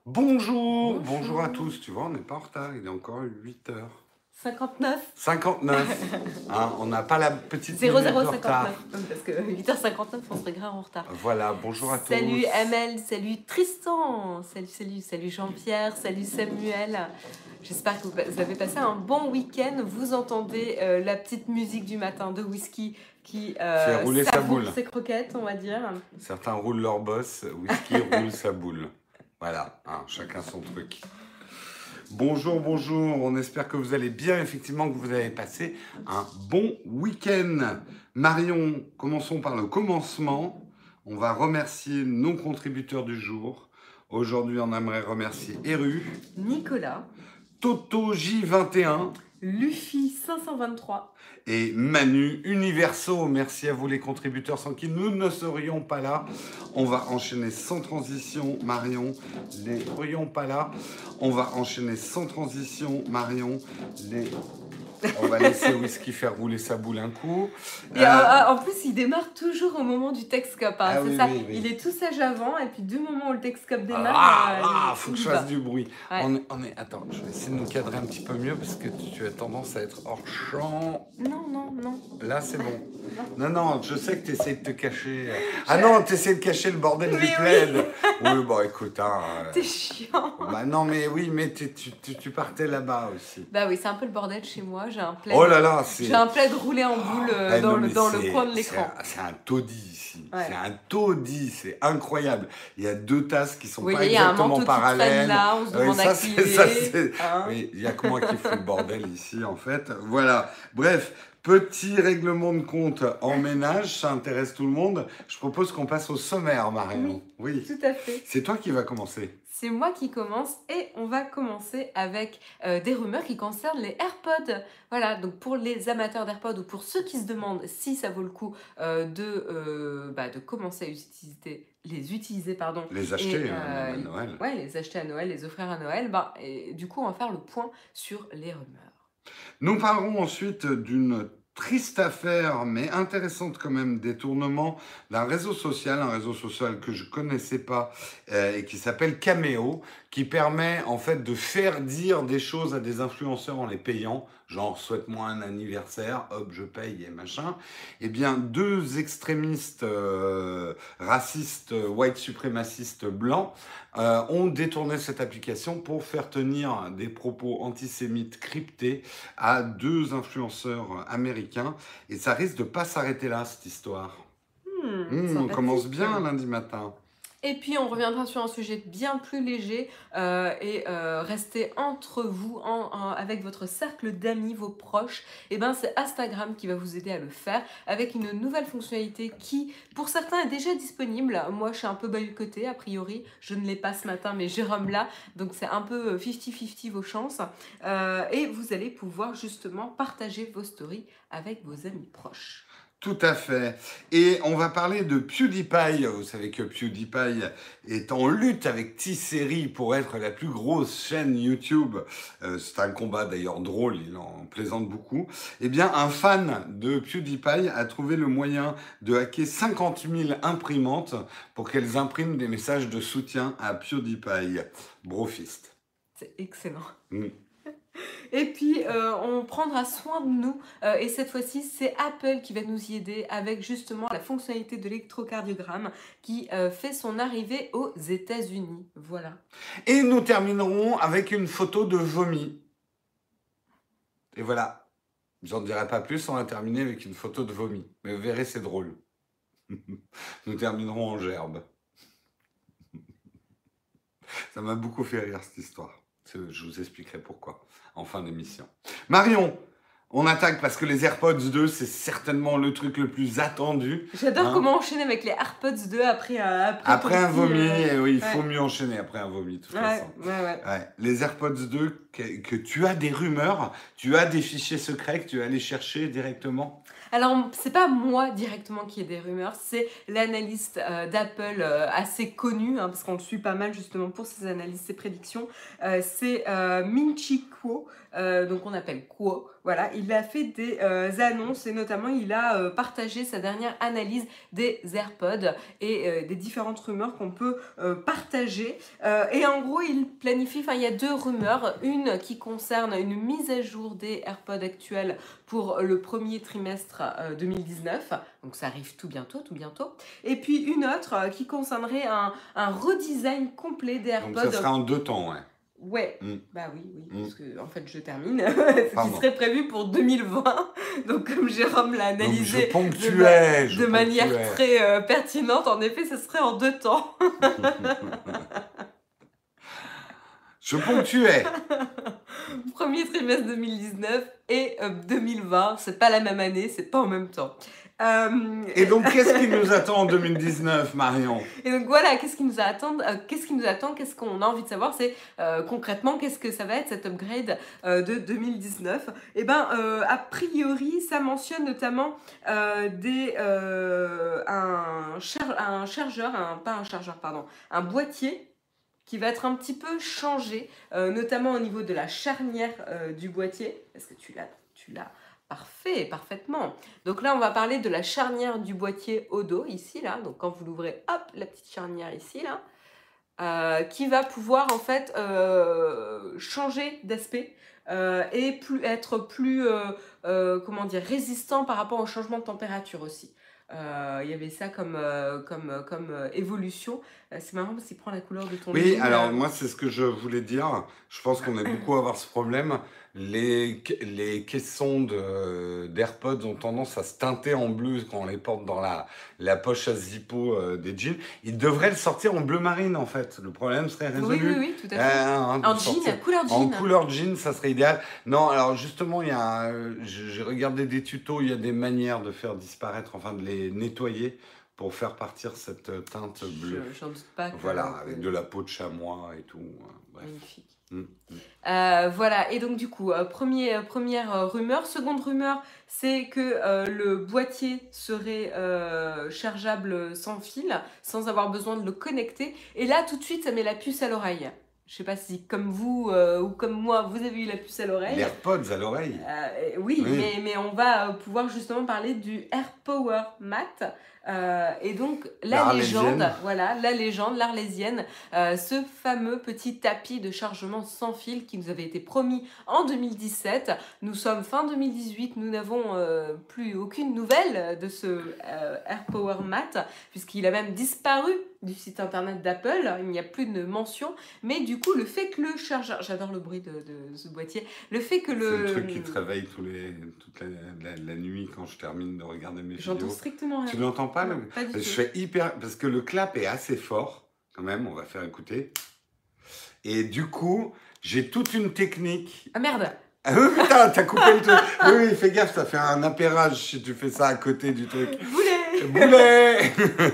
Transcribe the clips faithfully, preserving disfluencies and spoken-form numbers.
Bonjour, bonjour à Bonjour. tous. Tu vois, on n'est pas en retard, il est encore huit heures cinquante-neuf. cinquante-neuf. Hein, on n'a pas la petite zéro minute zéro de cinquante-neuf. retard. Parce que huit heures cinquante-neuf, on serait grave en retard. Voilà, bonjour à Salut tous. Amel, salut Tristan, salut, salut, salut Jean-Pierre, salut Samuel. J'espère que vous avez passé un bon week-end. Vous entendez euh, la petite musique du matin de Whisky qui Fait euh, rouler sa savoure boule. ses croquettes, on va dire. Certains roulent leur boss, Whisky roule sa boule. Voilà, hein, chacun son truc. Bonjour, bonjour, on espère que vous allez bien, effectivement que vous avez passé un bon week-end. Marion, commençons par le commencement. On va remercier nos contributeurs du jour. Aujourd'hui, on aimerait remercier Eru, Nicolas, Toto J vingt et un Luffy cinq cent vingt-trois, et Manu Universo. Merci à vous les contributeurs sans qui nous ne serions pas là. On va enchaîner sans transition, Marion. Les serions pas là. On va enchaîner sans transition, Marion. Les... On va laisser Whisky faire rouler sa boule un coup. Et euh, euh, en plus, il démarre toujours au moment du Texcope. Hein, Ah c'est oui, ça. oui, oui. Il est tout sage avant, et puis du moment où le Texcope démarre, Ah, euh, ah, il- faut que il je va. fasse du bruit. Ouais. On est, on est... Attends, je vais essayer de nous cadrer un petit peu mieux parce que tu as tendance à être hors champ. Non, non, non. Là, c'est bon. Non, non, je sais que tu essaies de te cacher. Ah non, tu essaies de cacher le bordel Mais du oui. plaid. Oui, bon, écoute, hein. euh, T'es chiant. Bah non, mais oui, mais t'es- tu, tu, tu partais là-bas aussi. Bah oui, c'est un peu le bordel chez moi. J'ai un plaid. Oh là là, c'est... J'ai un plaid roulé en boule euh, Eh dans, non, le, mais dans le c'est- coin de c'est l'écran. un- C'est un taudis ici. Ouais. C'est un taudis, c'est incroyable. Il y a deux tasses qui sont Oui, pas il y a un exactement manteau qui traîne parallèles. là, on se Oui, demande ça, à qui c'est- il ça, est. c'est- Hein. Oui, il y a que moi qui fais le bordel ici, en fait. Voilà. Bref, petit règlement de compte en ménage, ça intéresse tout le monde. Je propose qu'on passe au sommaire, Marion. Oui. Tout à fait. C'est toi qui vas commencer. C'est moi qui commence et on va commencer avec euh, des rumeurs qui concernent les AirPods. Voilà, donc pour les amateurs d'AirPods ou pour ceux qui se demandent si ça vaut le coup euh, de, euh, bah, de commencer à utiliser, les utiliser, pardon. Les acheter Et, hein, euh, même à Noël. Ouais, les acheter à Noël, les offrir à Noël. Bah, et du coup, on va faire le point sur les rumeurs. Nous parlerons ensuite d'une triste affaire, mais intéressante quand même, détournement d'un réseau social, un réseau social que je connaissais pas euh, et qui s'appelle Cameo, qui permet en fait de faire dire des choses à des influenceurs en les payant, genre souhaite-moi un anniversaire, hop je paye et machin. Eh bien deux extrémistes euh, racistes, white suprémacistes blancs euh, ont détourné cette application pour faire tenir des propos antisémites cryptés à deux influenceurs américains. Et ça risque de pas s'arrêter là, cette histoire. Hmm, Mmh, on sympathique. commence bien lundi matin. Et puis on reviendra sur un sujet bien plus léger euh, et euh, restez entre vous, en, en- avec votre cercle d'amis, vos proches. Et ben c'est Instagram qui va vous aider à le faire avec une nouvelle fonctionnalité qui, pour certains, est déjà disponible. Moi, je suis un peu boycottée, a priori. Je ne l'ai pas ce matin, mais Jérôme l'a. Donc c'est un peu cinquante cinquante vos chances. Euh, et vous allez pouvoir justement partager vos stories avec vos amis proches. Tout à fait. Et on va parler de PewDiePie. Vous savez que PewDiePie est en lutte avec T-Series pour être la plus grosse chaîne YouTube. Euh, c'est un combat d'ailleurs drôle, il en plaisante beaucoup. Eh bien, un fan de PewDiePie a trouvé le moyen de hacker cinquante mille imprimantes pour qu'elles impriment des messages de soutien à PewDiePie. Brofist. C'est excellent. Mm. Et puis, euh, on prendra soin de nous. Euh, et cette fois-ci, c'est Apple qui va nous y aider avec justement la fonctionnalité de l'électrocardiogramme qui euh, fait son arrivée aux États-Unis. Voilà. Et nous terminerons avec une photo de vomi. Et voilà. J'en dirai pas plus, on va terminer avec une photo de vomi. Mais vous verrez, c'est drôle. Nous terminerons en gerbe. Ça m'a beaucoup fait rire, cette histoire. Je vous expliquerai pourquoi, en fin d'émission. Marion, on attaque parce que les AirPods deux, c'est certainement le truc le plus attendu. J'adore Hein. comment enchaîner avec les AirPods deux après, euh, après, Après ton un petit, vomi, euh, eh oui, il faut ouais. mieux enchaîner après un vomi, de toute Ouais, façon. ouais, ouais. Ouais. Les AirPods deux, que, que tu as des rumeurs, tu as des fichiers secrets que tu es allé chercher directement. Alors, c'est pas moi directement qui ai des rumeurs, c'est l'analyste euh, d'Apple euh, assez connu, hein, parce qu'on le suit pas mal justement pour ses analyses, ses prédictions. Euh, c'est euh, Minchi Kuo, euh, donc on appelle Kuo. Voilà, il a fait des euh, annonces et notamment il a euh, partagé sa dernière analyse des AirPods et euh, des différentes rumeurs qu'on peut euh, partager. Euh, et en gros, il planifie, enfin il y a deux rumeurs, une qui concerne une mise à jour des AirPods actuels pour le premier trimestre euh, deux mille dix-neuf, donc ça arrive tout bientôt, tout bientôt. Et puis une autre euh, qui concernerait un, un redesign complet des AirPods. Donc ça sera en deux temps, ouais. Ouais, Mm. bah oui, oui, Mm. parce que en fait je termine, ce qui serait prévu pour deux mille vingt, donc comme Jérôme l'a analysé Donc, je de, ma je de manière ponctuais. très euh, pertinente, en effet ce serait en deux temps. Je ponctuais. Premier trimestre deux mille dix-neuf et euh, deux mille vingt, c'est pas la même année, c'est pas en même temps. Euh... Et donc, qu'est-ce qui nous attend en deux mille dix-neuf, Marion? Et donc voilà, qu'est-ce qui nous attend, euh, qu'est-ce qui nous attend, qu'est-ce qu'on a envie de savoir, c'est euh, concrètement qu'est-ce que ça va être cet upgrade euh, de deux mille dix-neuf. Et ben euh, a priori, ça mentionne notamment euh, des euh, un, char un chargeur, un, pas un chargeur, pardon, un boîtier qui va être un petit peu changé, euh, notamment au niveau de la charnière euh, du boîtier. Est-ce que tu l'as, tu l'as Parfait, parfaitement. Donc là, on va parler de la charnière du boîtier au dos, ici, là. Donc quand vous l'ouvrez, hop, la petite charnière ici, là. Euh, qui va pouvoir, en fait, euh, changer d'aspect euh, et plus, être plus, euh, euh, comment dire, résistant par rapport au changement de température aussi. Euh, il y avait ça comme, euh, comme, comme euh, évolution. Euh, c'est marrant parce qu'il prend la couleur de ton Oui, jean, alors euh... moi, c'est ce que je voulais dire. Je pense qu'on est beaucoup à avoir ce problème. Les, les caissons d'AirPods ont tendance à se teinter en bleu quand on les porte dans la, la poche à zippo euh, des jeans. Ils devraient le sortir en bleu marine, en fait. Le problème serait résolu. Oui, oui, oui, tout à fait. Euh, hein, en jean, couleur jean. En couleur jean, ça serait idéal. Non, alors justement, il y a, euh, j'ai regardé des tutos, il y a des manières de faire disparaître, enfin de les nettoyer pour faire partir cette teinte bleue. J'en doute pas. Que voilà, avec de la peau de chamois et tout. Bref. Magnifique. Mmh, mmh. Euh, voilà, et donc du coup, euh, premier, euh, première euh, rumeur. Seconde rumeur, c'est que euh, le boîtier serait euh, chargeable sans fil, sans avoir besoin de le connecter. Et là, tout de suite, ça met la puce à l'oreille. Je sais pas si, comme vous euh, ou comme moi, vous avez eu la puce à l'oreille. L'AirPods à l'oreille. Euh, oui, oui. Mais, mais on va pouvoir justement parler du AirPower Mat. Euh, et donc la légende, voilà, la légende, l'Arlésienne, euh, ce fameux petit tapis de chargement sans fil qui nous avait été promis en deux mille dix-sept. Nous sommes fin deux mille dix-huit, nous n'avons euh, plus aucune nouvelle de ce euh, AirPower Mat, puisqu'il a même disparu du site internet d'Apple, il n'y a plus de mention, mais du coup le fait que le chargeur, j'adore le bruit de, de ce boîtier, le fait que le... C'est le truc qui te réveille tous les, toute la, la, la nuit quand je termine de regarder mes vidéos. J'entends strictement rien. Tu l'entends pas, non, le... pas du Je tout. fais hyper... Parce que le clap est assez fort, quand même, on va faire écouter. Et du coup, j'ai toute une technique... Ah merde. Ah oui, putain, t'as coupé le truc. Oui, oui, fais gaffe, ça fait un appairage si tu fais ça à côté du truc. Boulet. Boulet.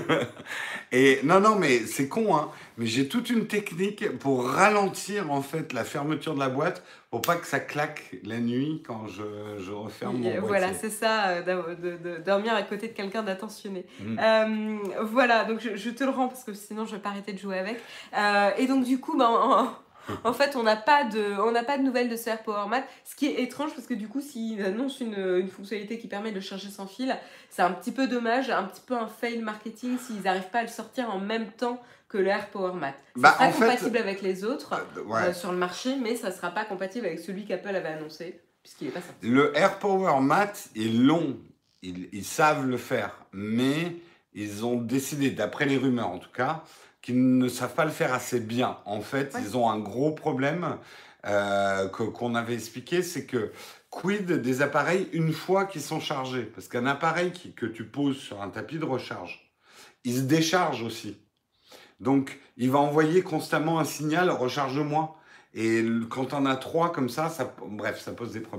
Et non, non, mais c'est con, hein. Mais j'ai toute une technique pour ralentir, en fait, la fermeture de la boîte pour pas que ça claque la nuit quand je, je referme mon boîtier. Voilà, c'est ça, de, de, de dormir à côté de quelqu'un d'attentionné. Mm. Euh, voilà, donc je, je te le rends parce que sinon je vais pas arrêter de jouer avec. Euh, et donc du coup, ben... En, En fait, on n'a pas de, on n'a pas de nouvelles de ce AirPower Mat, ce qui est étrange parce que du coup, s'ils annoncent une, une fonctionnalité qui permet de charger sans fil, c'est un petit peu dommage, un petit peu un fail marketing s'ils n'arrivent pas à le sortir en même temps que le AirPower Mat. Ça bah, sera en compatible fait, avec les autres euh, ouais. euh, sur le marché, mais ça ne sera pas compatible avec celui qu'Apple avait annoncé, puisqu'il n'est pas sorti. Le AirPower Mat est long, ils, ils savent le faire, mais ils ont décidé, d'après les rumeurs en tout cas, qu'ils ne savent pas le faire assez bien. En fait, ouais. Ils ont un gros problème euh, que, qu'on avait expliqué, c'est que quid des appareils une fois qu'ils sont chargés? Parce qu'un appareil qui, que tu poses sur un tapis de recharge, il se décharge aussi. Donc, il va envoyer constamment un signal « recharge-moi ». Et quand on a trois comme ça, ça, bref, ça pose des problèmes.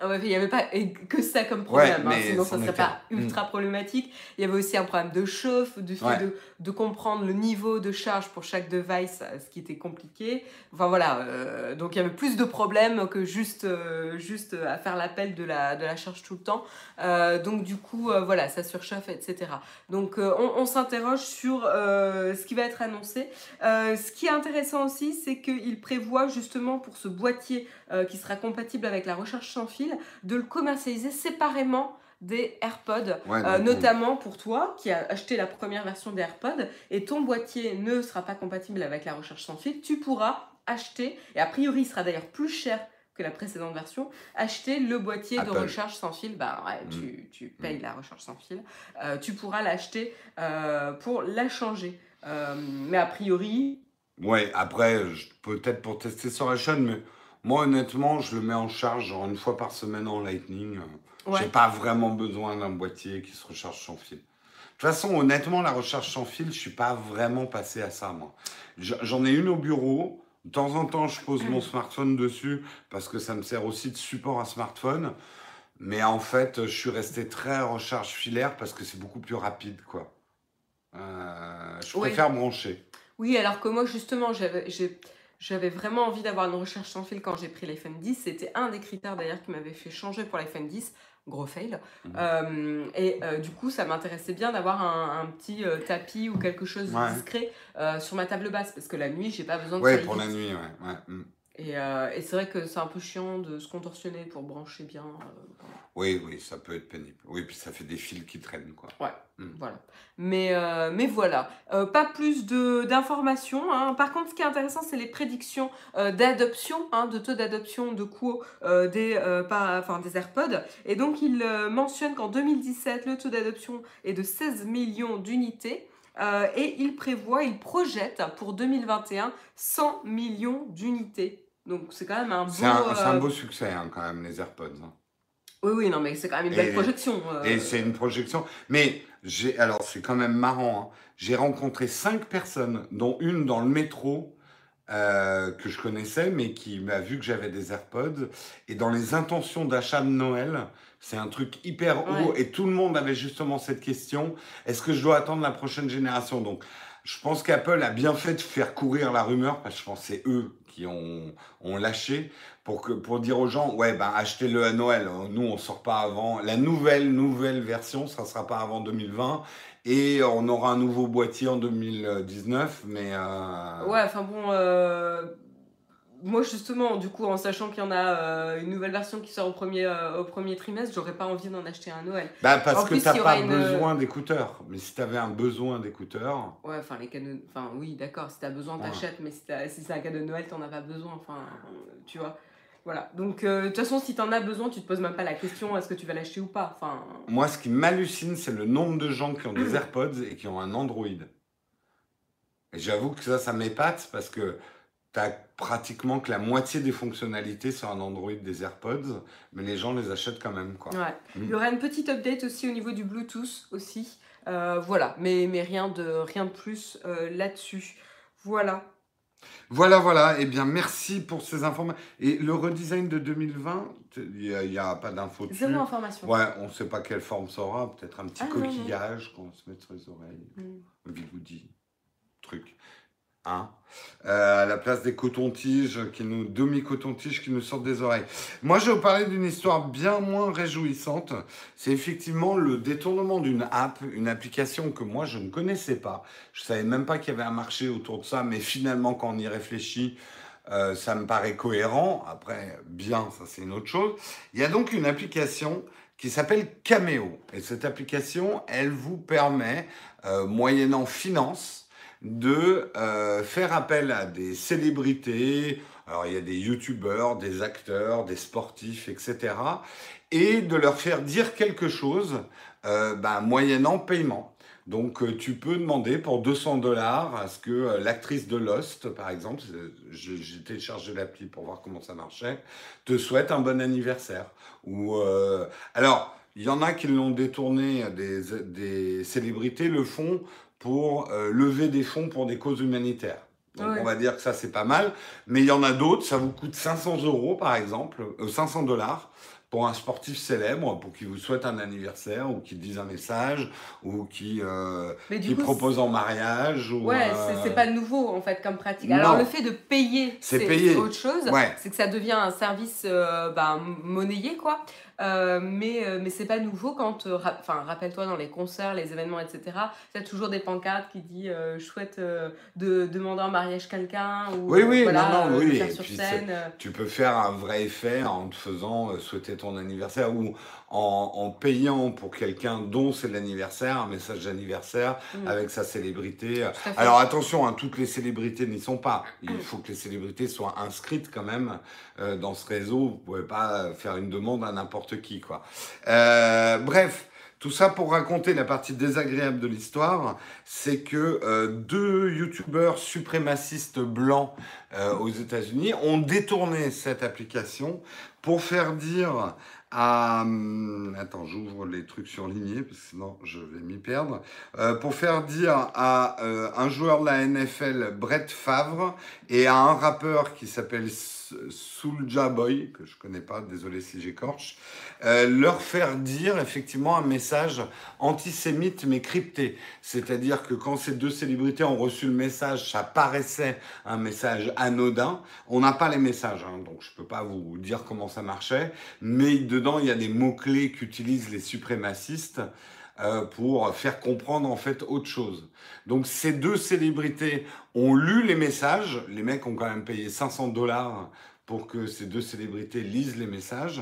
Ah ouais, il y avait pas et que ça comme Ouais, problème, hein, mais sinon ça c'en serait était pas un. Mmh. ultra problématique. Il y avait aussi un problème de chauffe, du fait Ouais. de de comprendre le niveau de charge pour chaque device, heu, ce qui était compliqué. Enfin voilà, heu, donc il y avait plus de problèmes que juste, heu, juste, heu, à faire l'appel de la de la charge tout le temps. Heu, donc du coup, heu, voilà, ça surchauffe et cetera. Donc heu, on on s'interroge sur, heu, ce qui va être annoncé. Heu, ce qui est intéressant aussi, c'est qu'il prévoit justement pour ce boîtier, heu, qui sera compatible avec la recharge sans fil, de le commercialiser séparément des AirPods, Ouais, euh, donc on notamment pour toi qui as acheté la première version des AirPods et ton boîtier ne sera pas compatible avec la recharge sans fil, tu pourras acheter, et a priori il sera d'ailleurs plus cher que la précédente version, acheter le boîtier de Apple. recharge sans fil. Bah ouais, Mmh. tu, tu Mmh. payes la recharge sans fil, euh, tu pourras l'acheter euh, pour la changer. Euh, mais a priori, Ouais, après, je- peut-être pour tester sur la chaîne, mais moi, honnêtement, je le mets en charge genre une fois par semaine en Lightning. Euh, J'ai ouais. pas vraiment besoin d'un boîtier qui se recharge sans fil. De toute façon, honnêtement, la recharge sans fil, je suis pas vraiment passé à ça, moi. Je- J'en ai une au bureau. De temps en temps, je pose mon smartphone dessus parce que ça me sert aussi de support à smartphone. Mais en fait, je suis resté très recharge filaire parce que c'est beaucoup plus rapide, quoi. Euh, je Oui. préfère brancher. Oui, alors que moi, justement, j'avais j'ai- j'avais vraiment envie d'avoir une recherche sans fil quand j'ai pris l'iPhone dix. C'était un des critères d'ailleurs qui m'avait fait changer pour l'iPhone dix. Gros fail. Mhm. Euh, et euh, du coup, ça m'intéressait bien d'avoir un, un petit euh, tapis ou quelque chose de Ouais. discret euh, sur ma table basse parce que la nuit, j'ai pas besoin que ça Ouais, aille pour la vite. nuit, ouais. Ouais. Mm. Et, euh, et c'est vrai que c'est un peu chiant de se contorsionner pour brancher bien. euh, Oui, oui, ça peut être pénible. Oui, puis ça fait des fils qui traînent, quoi. Ouais, Mm. voilà. Mais, euh, mais voilà, Euh, pas plus de d'informations, hein. Par contre, ce qui est intéressant, c'est les prédictions euh, d'adoption, hein, de taux d'adoption de coûts euh, des, euh, par- enfin, des AirPods. Et donc, il euh, mentionne qu'en deux mille dix-sept, le taux d'adoption est de seize millions d'unités. Euh, et il prévoit, il projette pour deux mille vingt et un cent millions d'unités. Donc, c'est quand même un C'est beau... un, c'est un euh, beau succès, hein, quand même, les AirPods, hein. Oui, oui, non, mais c'est quand même une belle Et, projection. et euh. c'est une projection. Mais j'ai, alors c'est quand même marrant, hein. J'ai rencontré cinq personnes, dont une dans le métro euh, que je connaissais, mais qui m'a vu que j'avais des AirPods. Et dans les intentions d'achat de Noël, c'est un truc hyper haut. Ouais. Et tout le monde avait justement cette question, est-ce que je dois attendre la prochaine génération? Donc, je pense qu'Apple a bien fait de faire courir la rumeur, parce que je pense que c'est eux qui ont, ont lâché, pour, que, pour dire aux gens, ouais, ben achetez-le à Noël. Nous, on sort pas avant. La nouvelle, nouvelle version, ça sera pas avant deux mille vingt. Et on aura un nouveau boîtier en deux mille dix-neuf, mais... euh, Ouais, enfin bon, euh, moi justement, du coup, en sachant qu'il y en a euh, une nouvelle version qui sort au premier, euh, au premier trimestre, j'aurais pas envie d'en acheter un à Noël. Bah parce En que plus, t'as il y aura pas une... euh, besoin d'écouteurs. Mais si t'avais un besoin d'écouteurs, Ouais, enfin, les cadeaux... Enfin, oui, d'accord, si t'as besoin, voilà. t'achètes, mais si, t'as- si c'est un cadeau de Noël, t'en as pas besoin, enfin, euh, tu vois. Voilà, donc euh, de toute façon, si t'en as besoin, tu te poses même pas la question, est-ce que tu vas l'acheter ou pas, enfin... Moi, ce qui m'hallucine, c'est le nombre de gens qui ont des AirPods et qui ont un Android. Et j'avoue que ça, ça m'épate parce que t'as pratiquement que la moitié des fonctionnalités sur un Android des AirPods, mais les gens les achètent quand même, quoi. Ouais. Il y Mm. aura une petite update aussi au niveau du Bluetooth aussi. Euh, voilà, mais, mais rien de, rien de plus euh, là-dessus. Voilà. Voilà, voilà. Eh bien, merci pour ces informations. Et le redesign de deux mille vingt, il n'y a, il y a pas d'infos Zéro dessus. information. Ouais, on ne sait pas quelle forme ça aura. Peut-être un petit Ah non, non. coquillage qu'on va se mettre sur les oreilles. Hmm. Un bigoudi. Truc. Hein, euh, à la place des cotons-tiges, qui nous, demi-cotons-tiges qui nous sortent des oreilles. Moi, je vais vous parler d'une histoire bien moins réjouissante. C'est effectivement le détournement d'une app, une application que moi, je ne connaissais pas. Je savais même pas qu'il y avait un marché autour de ça, mais finalement, quand on y réfléchit, euh, ça me paraît cohérent. Après, bien, ça c'est une autre chose. Il y a donc une application qui s'appelle Cameo. Et cette application, elle vous permet, euh, moyennant finance, de euh, faire appel à des célébrités, alors il y a des youtubeurs, des acteurs, des sportifs, et cetera, et de leur faire dire quelque chose euh, ben, moyennant paiement. Donc euh, tu peux demander pour deux cents dollars à ce que euh, l'actrice de Lost, par exemple, je- j'ai téléchargé l'appli pour voir comment ça marchait, te souhaite un bon anniversaire. Ou, euh, alors, il y en a qui l'ont détourné, des, des célébrités le font pour euh, lever des fonds pour des causes humanitaires. Donc Ouais. on va dire que ça c'est pas mal, mais il y en a d'autres, ça vous coûte cinq cents euros par exemple, euh, cinq cents dollars pour un sportif célèbre, pour qu'il vous souhaite un anniversaire, ou qu'il dise un message, ou qui, euh, Mais du qui coup, propose en mariage, ou... ouais, c'est c'est euh, pas nouveau en fait comme pratique. Alors le Non, fait de payer, c'est c'est c'est payé. autre chose. Ouais. C'est que ça devient un service euh, ben, monnayé quoi. Euh, mais euh, mais c'est pas nouveau quand, euh, ra- enfin rappelle-toi dans les concerts, les événements, et cetera. T'as toujours des pancartes qui disent euh, je souhaite euh, de demander en mariage quelqu'un ou Oui, euh, oui, non, voilà non, euh, le oui. faire Et sur puis, c'est- scène. euh. tu peux faire un vrai effet en te faisant euh, souhaiter ton anniversaire, ou en, en payant pour quelqu'un dont c'est l'anniversaire, un message d'anniversaire Mm, avec sa célébrité. tout à Alors fait. attention, hein, toutes les célébrités n'y sont pas. Il faut que les célébrités soient inscrites quand même euh, dans ce réseau. Vous pouvez pas faire une demande à n'importe qui, quoi. Euh, bref. Tout ça pour raconter la partie désagréable de l'histoire, c'est que euh, deux youtubeurs suprémacistes blancs euh, aux États-Unis ont détourné cette application pour faire dire à... hum, Attends, j'ouvre les trucs surlignés, parce que sinon je vais m'y perdre. Euh, pour faire dire à euh, un joueur de la N F L, Brett Favre, et à un rappeur qui s'appelle S- Soulja Boy, que je connais pas, désolé si j'écorche, euh, leur faire dire effectivement un message antisémite mais crypté. C'est-à-dire que quand ces deux célébrités ont reçu le message, ça paraissait un message anodin. On n'a pas les messages, hein, donc je peux pas vous dire comment ça marchait, mais dedans il y a des mots-clés qu'utilisent les suprémacistes euh, pour faire comprendre en fait autre chose. Donc ces deux célébrités ont lu les messages, les mecs ont quand même payé cinq cents dollars pour que ces deux célébrités lisent les messages.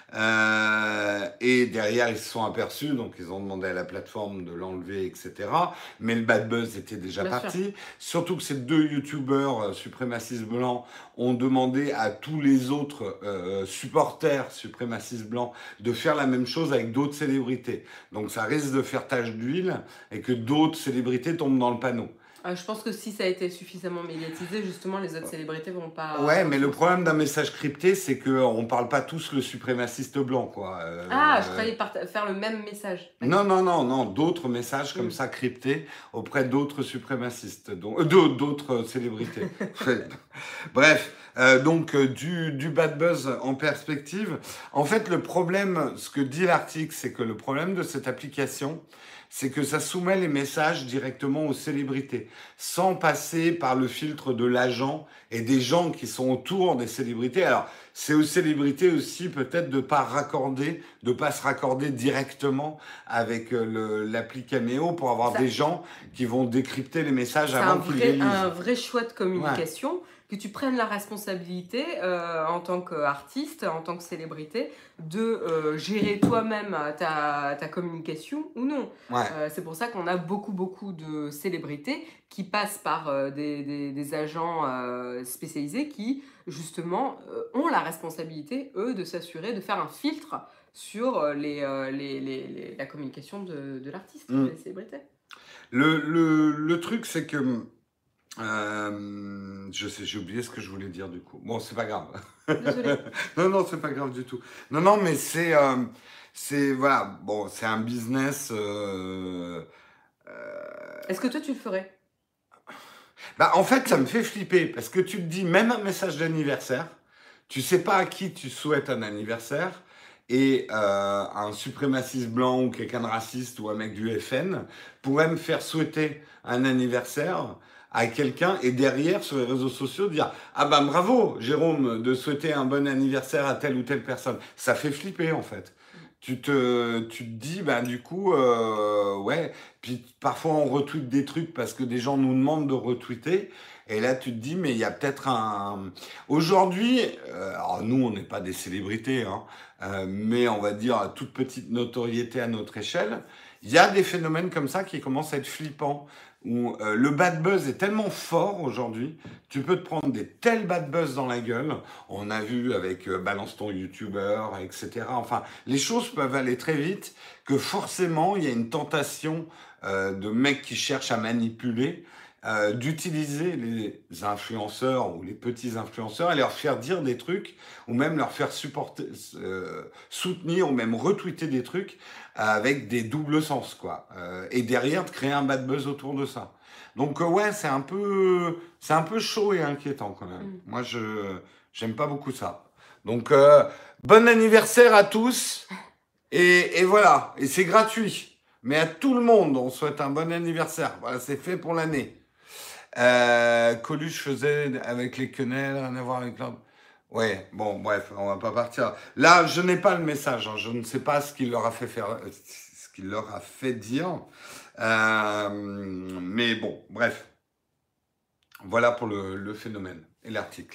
Euh, et derrière, ils se sont aperçus, donc ils ont demandé à la plateforme de l'enlever, et cetera. Mais le bad buzz était déjà Bien sûr. parti. Surtout que ces deux youtubeurs euh, suprémacistes blancs ont demandé à tous les autres euh, supporters suprémacistes blancs de faire la même chose avec d'autres célébrités. Donc ça risque de faire tache d'huile et que d'autres célébrités tombent dans le panneau. Euh, je pense que si ça a été suffisamment médiatisé, justement, les autres célébrités vont pas Ouais, vont mais se le lancer. problème d'un message crypté, c'est qu'on parle pas tous le suprémaciste blanc, quoi. Ah, je Euh, croyais parta- faire le même message. Non, D'accord. non, non, non, d'autres messages comme Mm. ça cryptés auprès d'autres suprémacistes, donc euh, d'au- d'autres célébrités. Bref, euh, donc euh, du, du bad buzz en perspective. En fait, le problème, ce que dit l'article, c'est que le problème de cette application, c'est que ça soumet les messages directement aux célébrités, sans passer par le filtre de l'agent et des gens qui sont autour des célébrités. Alors, c'est aux célébrités aussi peut-être de pas raccorder, de pas se raccorder directement avec euh, le- l'appli Cameo pour avoir Ça, des gens qui vont décrypter les messages c'est un avant qu'ils les vrai, un lisent. vrai choix de Ouais. communication, que tu prennes la responsabilité euh, en tant qu'artiste, en tant que célébrité, de euh, gérer toi-même euh, ta, ta communication ou non. Ouais. Euh, c'est pour ça qu'on a beaucoup, beaucoup de célébrités qui passent par euh, des, des- des agents euh, spécialisés qui, justement, euh, ont la responsabilité, eux, de s'assurer de faire un filtre sur euh, les, euh, les- les- les- la communication de, de l'artiste, Mm. des célébrités. Le, le, le truc, c'est que euh, je sais, j'ai oublié ce que je voulais dire du coup. Bon, c'est pas grave. Désolée. Non, non, c'est pas grave du tout. Non, non, mais c'est, euh, c'est, voilà, bon, c'est un business. euh, euh, Est-ce que toi, tu le ferais? Bah, en fait, ça me fait flipper parce que tu te dis, même un message d'anniversaire, tu sais pas à qui tu souhaites un anniversaire, et euh, un suprémaciste blanc ou quelqu'un de raciste ou un mec du F N pourrait me faire souhaiter un anniversaire à quelqu'un et derrière sur les réseaux sociaux dire ah ben bravo Jérôme de souhaiter un bon anniversaire à telle ou telle personne. Ça fait flipper en fait. Tu te, tu te dis, ben du coup, euh, ouais, puis parfois on retweet des trucs parce que des gens nous demandent de retweeter. Et là, tu te dis, mais il y a peut-être un... Aujourd'hui, euh, alors nous, on n'est pas des célébrités, hein, euh, mais on va dire à toute petite notoriété à notre échelle, il y a des phénomènes comme ça qui commencent à être flippants, où euh, le bad buzz est tellement fort aujourd'hui, tu peux te prendre des tels bad buzz dans la gueule. On a vu avec euh, Balance ton YouTuber, et cetera. Enfin, les choses peuvent aller très vite, que forcément, il y a une tentation euh, de mecs qui cherchent à manipuler, euh, d'utiliser les influenceurs ou les petits influenceurs et leur faire dire des trucs ou même leur faire supporter, euh, soutenir ou même retweeter des trucs avec des doubles sens, quoi. Euh, et derrière, de créer un bad buzz autour de ça. Donc euh, ouais, c'est un peu, c'est un peu chaud et inquiétant quand même. Mm. Moi, je j'aime pas beaucoup ça. Donc, euh, bon anniversaire à tous. Et, et voilà, et c'est gratuit. Mais à tout le monde, on souhaite un bon anniversaire. Voilà, c'est fait pour l'année. Euh, Coluche faisait avec les quenelles, rien à voir avec l'autre. Ouais, bon, bref, on va pas partir. Là, je n'ai pas le message. Hein. Je ne sais pas ce qu'il leur a fait faire, ce qu'il leur a fait dire. Euh, mais bon, bref. Voilà pour le, le phénomène et l'article.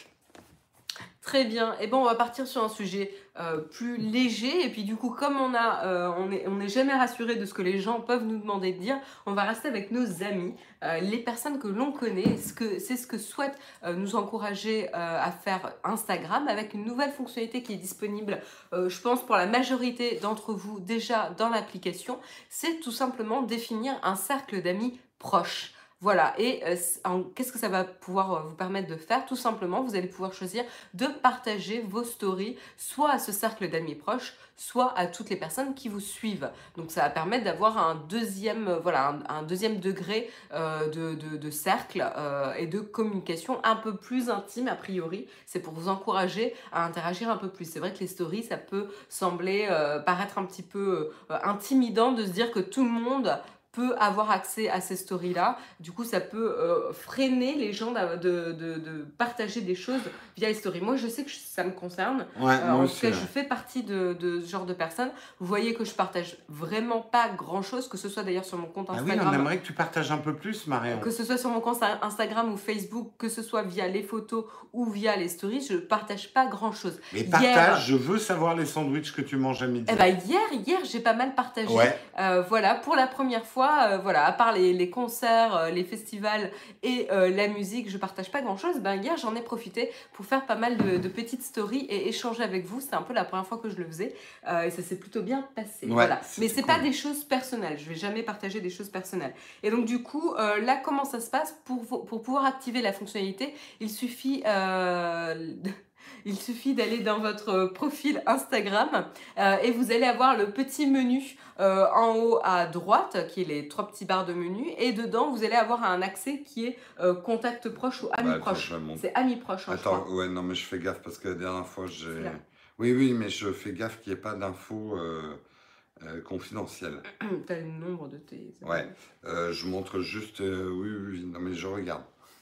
Très bien. Et bon, on va partir sur un sujet euh, plus léger. Et puis du coup, comme on a, euh, on n'est on est jamais rassuré de ce que les gens peuvent nous demander de dire, on va rester avec nos amis, euh, les personnes que l'on connaît. Ce que, c'est ce que souhaite euh, nous encourager euh, à faire Instagram avec une nouvelle fonctionnalité qui est disponible, euh, je pense, pour la majorité d'entre vous déjà dans l'application. C'est tout simplement définir un cercle d'amis proches. Voilà, et euh, qu'est-ce que ça va pouvoir euh, vous permettre de faire? Tout simplement, vous allez pouvoir choisir de partager vos stories, soit à ce cercle d'amis proches, soit à toutes les personnes qui vous suivent. Donc ça va permettre d'avoir un deuxième, euh, voilà, un, un deuxième degré euh, de, de, de cercle euh, et de communication un peu plus intime a priori. C'est pour vous encourager à interagir un peu plus. C'est vrai que les stories, ça peut sembler euh, paraître un petit peu euh, intimidant de se dire que tout le monde peut avoir accès à ces stories-là. Du coup, ça peut euh, freiner les gens de, de, de, de partager des choses via les stories. Moi, je sais que ça me concerne. Ouais, euh, moi en aussi, tout cas, ouais. je fais partie de, de ce genre de personnes. Vous voyez que je partage vraiment pas grand-chose, que ce soit d'ailleurs sur mon compte Ah oui, Instagram. on aimerait que tu partages un peu plus, Marion. Que ce soit sur mon compte Instagram ou Facebook, que ce soit via les photos ou via les stories, je partage pas grand-chose. Mais Hier- partage, je veux savoir les sandwichs que tu manges à midi. Eh ben, hier, hier, j'ai pas mal partagé. Ouais. Euh, voilà, pour la première fois, euh, voilà, à part les, les concerts, euh, les festivals et euh, la musique, je partage pas grand-chose. Ben, hier, j'en ai profité pour faire pas mal de, de petites stories et échanger avec vous. C'était un peu la première fois que je le faisais euh, et ça s'est plutôt bien passé. Ouais, voilà. c'était Mais c'est cool. pas des choses personnelles. Je vais jamais partager des choses personnelles. Et donc, du coup, euh, là, comment ça se passe? Pour, vo- pour pouvoir activer la fonctionnalité, il suffit... euh, Il suffit d'aller dans votre profil Instagram euh, et vous allez avoir le petit menu euh, en haut à droite, qui est les trois petits barres de menu. Et dedans, vous allez avoir un accès qui est euh, contact proche ou ami Bah, attends, proche. je vais monter. C'est ami proche, hein, je Attends, crois. ouais, non, mais je fais gaffe parce que la dernière fois, j'ai. Celui-là. Oui, oui, mais je fais gaffe qu'il n'y ait pas d'infos euh, euh, confidentielles. Tu as le nombre de tes amis. Ouais, euh, je montre juste. euh, oui, oui, oui, non, mais je regarde.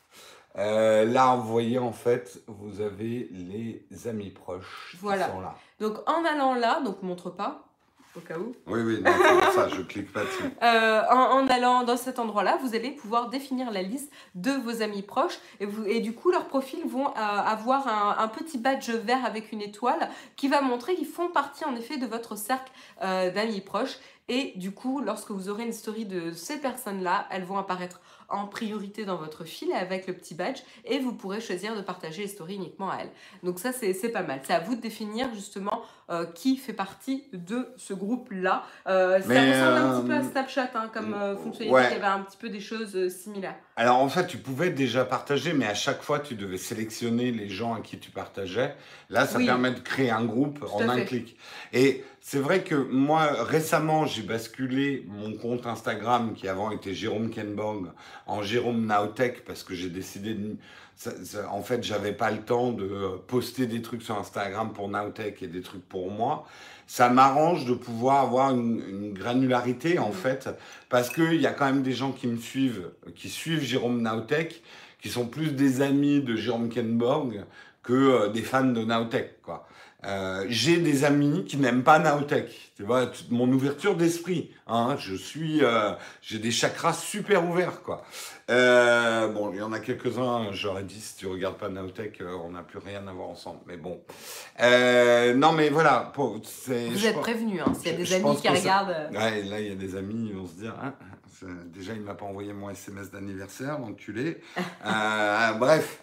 Euh, là, vous voyez, en fait, vous avez les amis proches Voilà. qui sont là. Donc, en allant là, donc montre pas, au cas où. Oui, oui, non, c'est pour ça, je clique pas dessus. Euh, en, en allant dans cet endroit-là, vous allez pouvoir définir la liste de vos amis proches et, vous, et du coup, leurs profils vont euh, avoir un, un petit badge vert avec une étoile qui va montrer qu'ils font partie en effet de votre cercle euh, d'amis proches. Et du coup, lorsque vous aurez une story de ces personnes-là, elles vont apparaître en priorité dans votre fil avec le petit badge et vous pourrez choisir de partager les stories uniquement à elles. Donc ça, c'est c'est pas mal. C'est à vous de définir justement euh, qui fait partie de ce groupe-là. Euh, ça Mais, ressemble un euh, petit peu à Snapchat hein, comme euh, fonctionnalité ouais. qui avait un petit peu des choses euh, similaires. Alors en fait, tu pouvais déjà partager, mais à chaque fois, tu devais sélectionner les gens à qui tu partageais. Là, ça Oui. permet de créer un groupe Tout en à un fait. clic. Et c'est vrai que moi, récemment, j'ai basculé mon compte Instagram, qui avant était Jérôme Kenborg, en Jérôme Nowtech, parce que j'ai décidé de... ça- ça- en fait, j'avais pas le temps de poster des trucs sur Instagram pour Nowtech et des trucs pour moi. Ça m'arrange de pouvoir avoir une, une granularité, en Mhm. fait, parce qu'il y a quand même des gens qui me suivent, qui suivent Jérôme Nowtech, qui sont plus des amis de Jérôme Kenborg que euh, des fans de Nowtech, quoi. Euh, j'ai des amis qui n'aiment pas Nowtech. Tu vois, toute mon ouverture d'esprit. Hein, je suis, euh, j'ai des chakras super ouverts, quoi. Euh, bon, il y en a quelques-uns. J'aurais dit si tu regardes pas Nowtech, euh, on n'a plus rien à voir ensemble. Mais bon, euh, non, mais voilà. Pour, c'est, Vous je êtes pense- prévenus, hein, s'il y a je- des je amis pense qui que ça- regardent. euh, Ouais, là, il y a des amis, ils vont se dire, hein, c'est- déjà, il m'a pas envoyé mon S M S d'anniversaire, l'enculé. Euh, bref.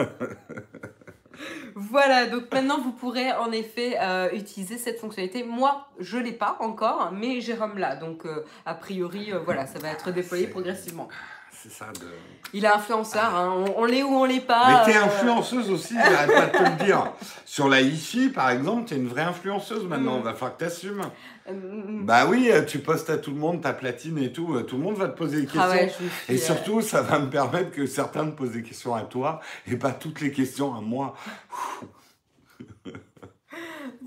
Voilà, donc maintenant vous pourrez en effet euh, utiliser cette fonctionnalité. Moi, je l'ai pas encore, mais Jérôme l'a. Donc euh, a priori, euh, voilà, ça va être déployé C'est- progressivement. C'est ça de... Il est influenceur, hein, on, on l'est ou on l'est Mais pas. t'es euh, influenceuse aussi, j'arrête pas de te le dire. Sur la hi-fi, par exemple, t'es une vraie influenceuse maintenant, Mm. il va falloir que t'assumes. euh, Bah oui, euh, tu postes à tout le monde ta platine et tout, euh, tout le monde va te poser des questions. ah ouais, je me suis, Et euh, surtout, ça va me permettre que certains te posent des questions à toi et pas toutes les questions à moi.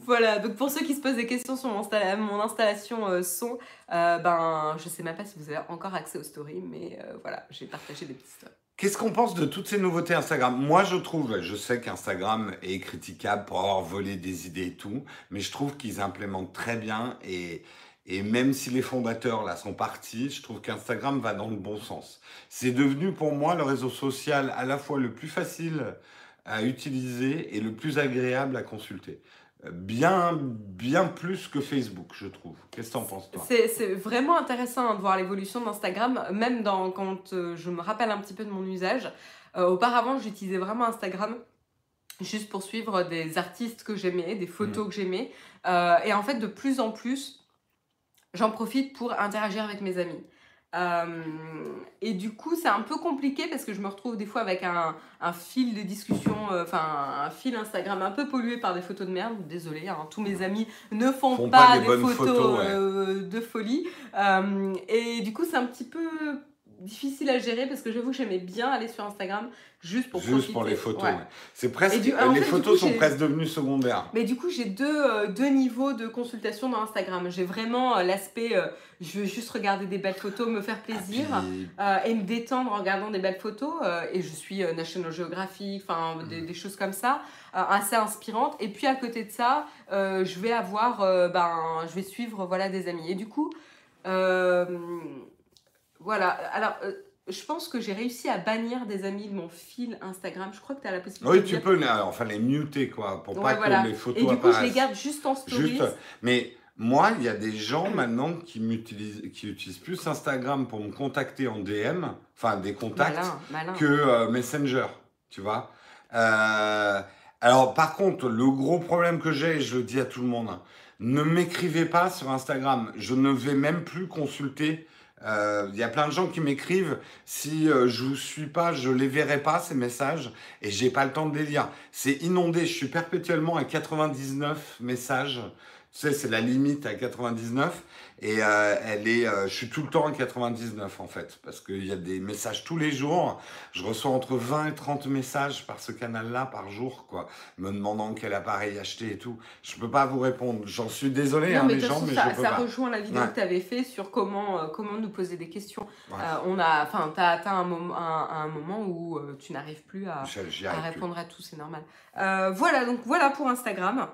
Voilà, donc pour ceux qui se posent des questions sur mon, installa mon installation euh, son, euh, ben je sais même pas si vous avez encore accès aux stories, mais euh, voilà, j'ai partagé des petites stories. Qu'est-ce qu'on pense de toutes ces nouveautés Instagram? Moi, je trouve, je sais qu'Instagram est critiquable pour avoir volé des idées et tout, mais je trouve qu'ils implémentent très bien et, et même si les fondateurs là sont partis, je trouve qu'Instagram va dans le bon sens. C'est devenu pour moi le réseau social à la fois le plus facile à utiliser et le plus agréable à consulter. Euh, Bien, bien plus que Facebook, je trouve. Qu'est-ce que t'en penses, toi? C'est c'est vraiment intéressant hein, de voir l'évolution d'Instagram, même dans, quand euh, je me rappelle un petit peu de mon usage. Euh, auparavant, j'utilisais vraiment Instagram juste pour suivre des artistes que j'aimais, des photos Mm. que j'aimais. Euh, et en fait, de plus en plus, j'en profite pour interagir avec mes amis. Euh, et du coup, c'est un peu compliqué parce que je me retrouve des fois avec un, un fil de discussion, euh, enfin un fil Instagram un peu pollué par des photos de merde. Désolée, hein, tous mes amis ne font Font pas pas des des bonnes photos, photos, ouais. euh, de folie. Euh, et du coup, c'est un petit peu difficile à gérer parce que j'avoue que j'aimais bien aller sur Instagram juste pour Juste profiter. pour les photos, Ouais. ouais. C'est presque, Et du- euh, en les fait, du photos coup, sont j'ai- presque devenues secondaires. Mais du coup, j'ai deux, euh, deux niveaux de consultation dans Instagram. J'ai vraiment euh, l'aspect, euh, je veux juste regarder des belles photos, me faire plaisir Ah, puis, euh, et me détendre en regardant des belles photos. euh, et je suis euh, National Geographic, enfin des, Mm. des choses comme ça, euh, assez inspirantes. Et puis à côté de ça, euh, je vais avoir, euh, ben, je vais suivre voilà, des amis. Et du coup, euh, voilà. Alors, euh, je pense que j'ai réussi à bannir des amis de mon fil Instagram. Je crois que tu as la possibilité Oui, de tu dire. peux les, enfin, les muter, quoi, pour Ouais, pas voilà. que les Et photos du coup, je les apparaissent. garde juste en stories. Juste, mais moi, il y a des gens maintenant qui m'utilisent, qui utilisent plus Instagram pour me contacter en D M, enfin des contacts, Malin, malin. que euh, Messenger, tu vois. Euh, alors, par contre, le gros problème que j'ai, et je le dis à tout le monde, hein, ne m'écrivez pas sur Instagram. Je ne vais même plus consulter. Euh, Il y a plein de gens qui m'écrivent. Si euh, je vous suis pas, je les verrai pas ces messages et j'ai pas le temps de les lire. C'est inondé. Je suis perpétuellement à quatre-vingt-dix-neuf messages. Tu sais, c'est la limite à quatre-vingt-dix-neuf et euh, elle est, euh, je suis tout le temps à quatre-vingt-dix-neuf en fait parce qu'il y a des messages tous les jours. Je reçois entre vingt et trente messages par ce canal-là par jour, quoi, me demandant quel appareil acheter et tout. Je peux pas vous répondre. J'en suis désolé, Non, hein, mais les de toute gens, façon, mais ça, je peux ça pas. rejoint la vidéo Ouais. que tu avais fait sur comment, euh, comment nous poser des questions. Ouais. Euh, on a, enfin, tu as atteint un, moment, un, un moment où euh, tu n'arrives plus à, Je- J'y à arrive plus. répondre à tout, c'est normal. Euh, voilà, donc voilà pour Instagram,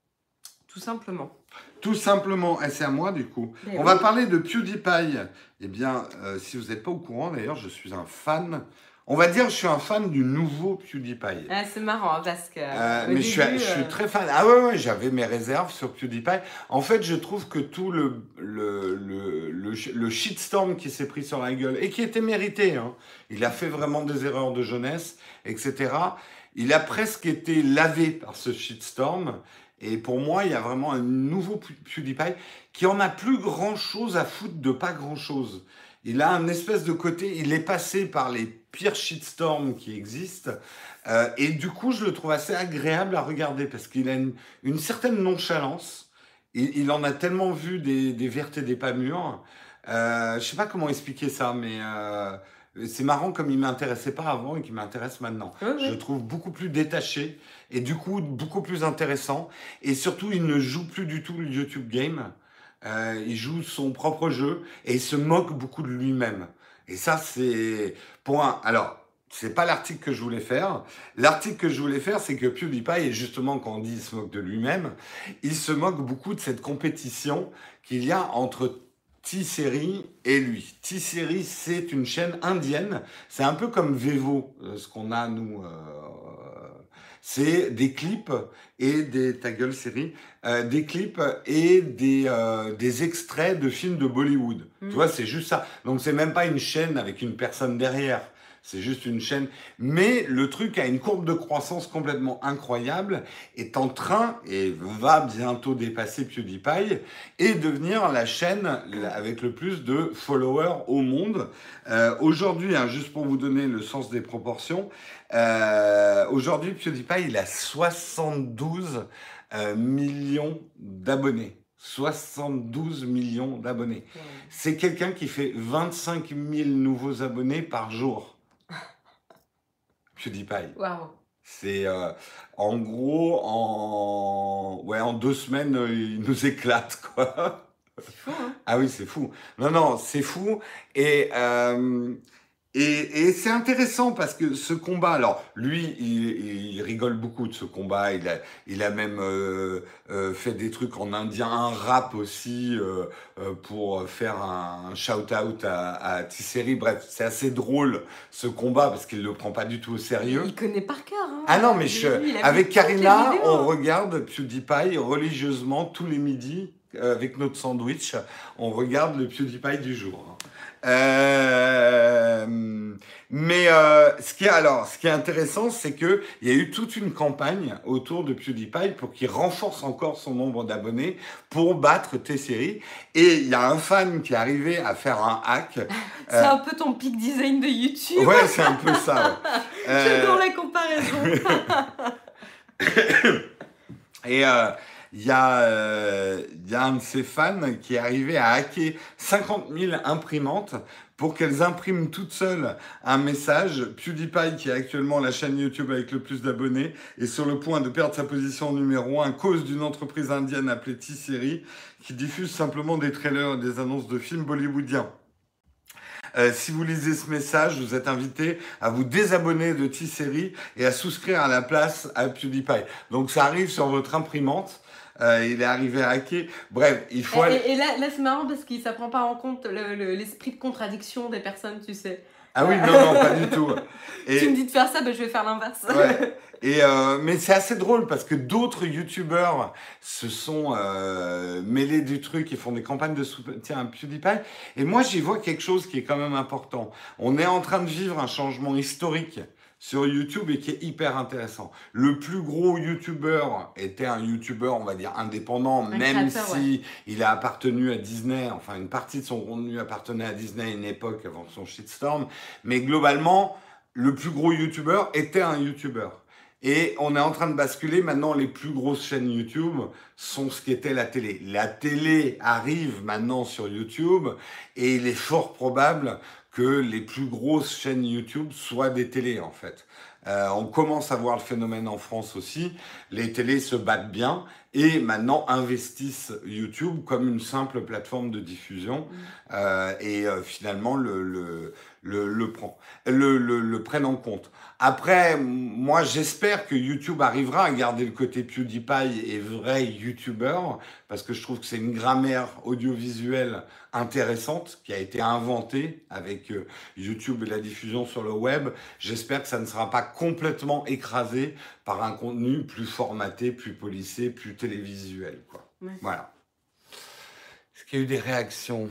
tout simplement. Tout simplement, et c'est à moi du coup. Mais On oui. va parler de PewDiePie. Eh bien, euh, si vous n'êtes pas au courant, d'ailleurs, je suis un fan. On va dire, je suis un fan du nouveau PewDiePie. Ah, c'est marrant hein, parce que. Euh, au mais je suis, début, je suis euh, très fan. Ah ouais, ouais, j'avais mes réserves sur PewDiePie. En fait, je trouve que tout le, le, le, le, le shitstorm qui s'est pris sur la gueule, et qui était mérité, hein, il a fait vraiment des erreurs de jeunesse, et cetera. Il a presque été lavé par ce shitstorm. Et pour moi, il y a vraiment un nouveau Pew- PewDiePie qui en a plus grand chose à foutre de pas grand chose. Il a un espèce de côté, il est passé par les pires shitstorms qui existent. Euh, et du coup, je le trouve assez agréable à regarder parce qu'il a une, une certaine nonchalance. Il, il en a tellement vu des, des vertes et des pas mûres. Euh, je sais pas comment expliquer ça, mais euh, c'est marrant comme il m'intéressait pas avant et qu'il m'intéresse maintenant. ouais, Je le ouais. trouve beaucoup plus détaché et du coup beaucoup plus intéressant. Et surtout, il ne joue plus du tout le YouTube game. Euh, il joue son propre jeu et il se moque beaucoup de lui-même. Et ça, c'est pour un. Alors, c'est pas l'article que je voulais faire. L'article que je voulais faire, c'est que PewDiePie, et justement, quand on dit il se moque de lui-même, il se moque beaucoup de cette compétition qu'il y a entre T-Series et lui. T-Series, c'est une chaîne indienne. C'est un peu comme Vevo, euh, ce qu'on a, nous. euh, c'est des clips et des. Ta gueule, série. Euh, des clips et des, euh, des extraits de films de Bollywood. Mm. Tu vois, c'est juste ça. Donc, c'est même pas une chaîne avec une personne derrière. C'est juste une chaîne. Mais le truc a une courbe de croissance complètement incroyable, est en train et va bientôt dépasser PewDiePie et devenir la chaîne avec le plus de followers au monde. Euh, aujourd'hui, hein, juste pour vous donner le sens des proportions, euh, aujourd'hui, PewDiePie, il a soixante-douze euh, millions d'abonnés. soixante-douze millions d'abonnés. Ouais. C'est quelqu'un qui fait vingt-cinq mille nouveaux abonnés par jour. PewDiePie. Waouh. C'est euh, en gros, en, ouais, en deux semaines, euh, il nous éclate, quoi. C'est fou, hein? Ah oui, c'est fou. Non, non, c'est fou. Et, euh, et, et c'est intéressant parce que ce combat, alors lui, il, il rigole beaucoup de ce combat. Il a, il a même euh, euh, fait des trucs en indien, un rap aussi euh, euh, pour faire un, un shout-out à, à Tisseri. Bref, c'est assez drôle ce combat parce qu'il le prend pas du tout au Il, sérieux. il connaît par cœur, Ah non, hein. mais J'ai je, vu, il a vu avec toutes les Karina, vidéos, on hein. regarde PewDiePie religieusement tous les midis euh, avec notre sandwich. On regarde le PewDiePie du jour. hein. Euh, mais euh, ce qui est alors, ce qui est intéressant, c'est que il y a eu toute une campagne autour de PewDiePie pour qu'il renforce encore son nombre d'abonnés pour battre T-Series. Et il y a un fan qui est arrivé à faire un hack. C'est Euh, un peu ton peak design de YouTube. ouais, c'est un peu ça. ouais. J'adore Euh, la comparaison. Et euh, il y, a, euh, il y a un de ses fans qui est arrivé à hacker cinquante mille imprimantes pour qu'elles impriment toutes seules un message. PewDiePie, qui est actuellement la chaîne YouTube avec le plus d'abonnés, est sur le point de perdre sa position numéro un à cause d'une entreprise indienne appelée T-Series qui diffuse simplement des trailers et des annonces de films bollywoodiens. Euh, si vous lisez ce message, vous êtes invité à vous désabonner de T-Series et à souscrire à la place à PewDiePie. Donc ça arrive sur votre imprimante. Euh, il est arrivé à hacker. Bref, il faut Et, aller... et- et là, là c'est marrant parce que ça prend pas en compte le- le- l'esprit de contradiction des personnes, tu sais. Ah oui, Euh, non, non, pas du tout. Tu me Et, dis de faire ça, ben je vais faire l'inverse. ouais. Et euh, mais c'est assez drôle parce que d'autres youtubeurs se sont euh, mêlés du truc et font des campagnes de soutien à PewDiePie. Et moi, j'y vois quelque chose qui est quand même important. On est en train de vivre un changement historique sur YouTube et qui est hyper intéressant. Le plus gros youtubeur était un youtubeur, on va dire, indépendant, Un même créateur, ouais. si il a appartenu à Disney, enfin une partie de son contenu appartenait à Disney à une époque avant son shitstorm. Mais globalement, le plus gros youtubeur était un youtubeur. Et on est en train de basculer. Maintenant, les plus grosses chaînes YouTube sont ce qu'était la télé. La télé arrive maintenant sur YouTube et il est fort probable que les plus grosses chaînes YouTube soient des télés, en fait. Euh, on commence à voir le phénomène en France aussi. Les télés se battent bien et maintenant investissent YouTube comme une simple plateforme de diffusion Mm. euh, et euh, finalement le, le, le, le, prend, le, le, le prennent en compte. Après, moi, j'espère que YouTube arrivera à garder le côté PewDiePie et vrai YouTuber, parce que je trouve que c'est une grammaire audiovisuelle intéressante qui a été inventée avec euh, YouTube et la diffusion sur le web. J'espère que ça ne sera pas complètement écrasé par un contenu plus formaté, plus policé, plus télévisuel, quoi. Ouais. Voilà. Est-ce qu'il y a eu des réactions?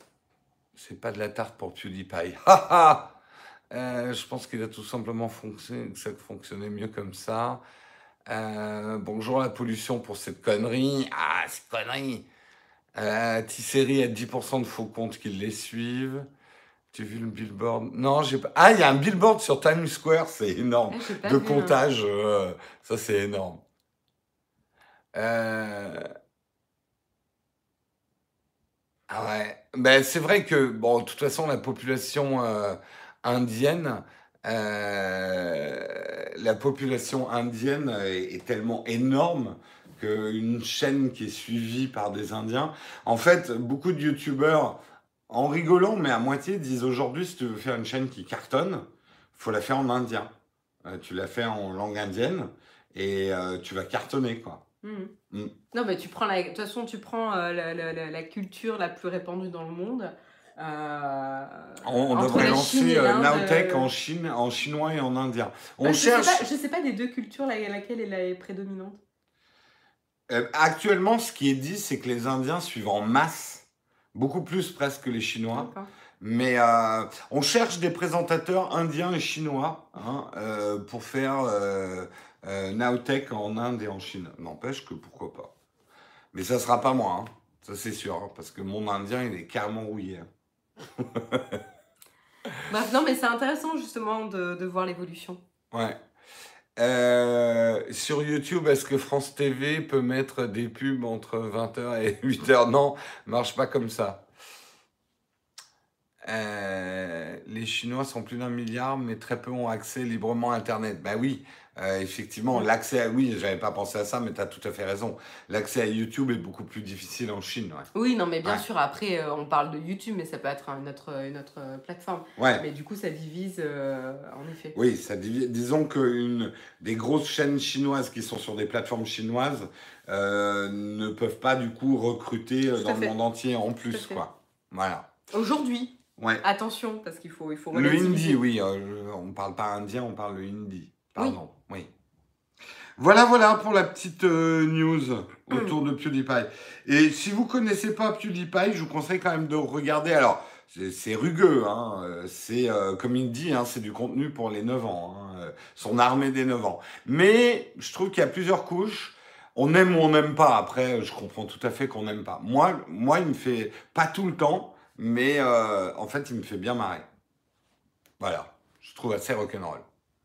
C'est pas de la tarte pour PewDiePie. Ha ha! Euh, je pense qu'il a tout simplement fonctionné, que ça fonctionnait mieux comme ça. Euh, bonjour la pollution pour cette connerie. Ah, cette connerie. Euh, T-Series a dix pour cent de faux comptes qui les suivent. Tu as vu le billboard? Non, j'ai pas. Ah, il y a un billboard sur Times Square, c'est énorme. Eh, j'ai pas De vu, hein. comptage, euh, ça c'est énorme. Euh... Ah ouais, ben, c'est vrai que, bon, de toute façon, la population euh, indienne, euh, la population indienne est, est tellement énorme qu'une chaîne qui est suivie par des Indiens, en fait, beaucoup de youtubeurs, en rigolant, mais à moitié, disent aujourd'hui, si tu veux faire une chaîne qui cartonne, faut la faire en indien. Euh, tu la fais en langue indienne et euh, tu vas cartonner, quoi. Mhm. Mm. Non, mais tu prends la... de toute façon, tu prends euh, la, la- la- la culture la plus répandue dans le monde. euh, On, on entre devrait la Chine lancer et euh, l'Inde. Nowtech euh, en Chine, en chinois et en indien. On bah, je sais cherche. pas, je sais pas des deux cultures la- laquelle est la prédominante. euh, actuellement, ce qui est dit, c'est que les Indiens suivent en masse, beaucoup plus presque que les Chinois. D'accord. Mais euh, on cherche des présentateurs indiens et chinois hein, euh, pour faire euh, euh, Nowtech en Inde et en Chine. N'empêche que pourquoi pas. Mais ça sera pas moi, hein. Ça c'est sûr, hein, parce que mon indien, il est carrément rouillé. hein. Bref, non, mais c'est intéressant justement de, de voir l'évolution. Ouais. Euh, sur YouTube, est-ce que France T V peut mettre des pubs entre vingt heures et huit heures? Non, marche pas comme ça. Euh, les Chinois sont plus d'un milliard, mais très peu ont accès librement à Internet. Ben oui, Euh, effectivement, l'accès à... Oui, j'avais pas pensé à ça, mais tu as tout à fait raison. L'accès à YouTube est beaucoup plus difficile en Chine, ouais. Oui, non, mais bien Ouais, sûr, après, euh, on parle de YouTube, mais ça peut être une autre, une autre euh, plateforme. ouais. Mais du coup, ça divise, euh, en effet. Oui, ça divi- disons que une, des grosses chaînes chinoises qui sont sur des plateformes chinoises euh, ne peuvent pas du coup recruter euh, Tout à dans le monde fait, entier en tout à plus, fait. quoi. Voilà. Aujourd'hui, Ouais. attention, parce qu'il faut, il faut Le hindi, relativiser. oui, euh, on parle pas indien, on parle le hindi. Oui. Pardon, oui. Voilà, voilà pour la petite euh, news autour de PewDiePie. Et si vous connaissez pas PewDiePie, je vous conseille quand même de regarder. Alors, c'est c'est rugueux, hein, euh, c'est euh, comme il dit, hein, c'est du contenu pour les neuf ans, hein, euh, son armée des neuf ans. Mais je trouve qu'il y a plusieurs couches. On aime ou on n'aime pas. Après, je comprends tout à fait qu'on n'aime pas. Moi, moi, il me fait pas tout le temps, mais euh, en fait, il me fait bien marrer. Voilà, je trouve assez rock'n'roll.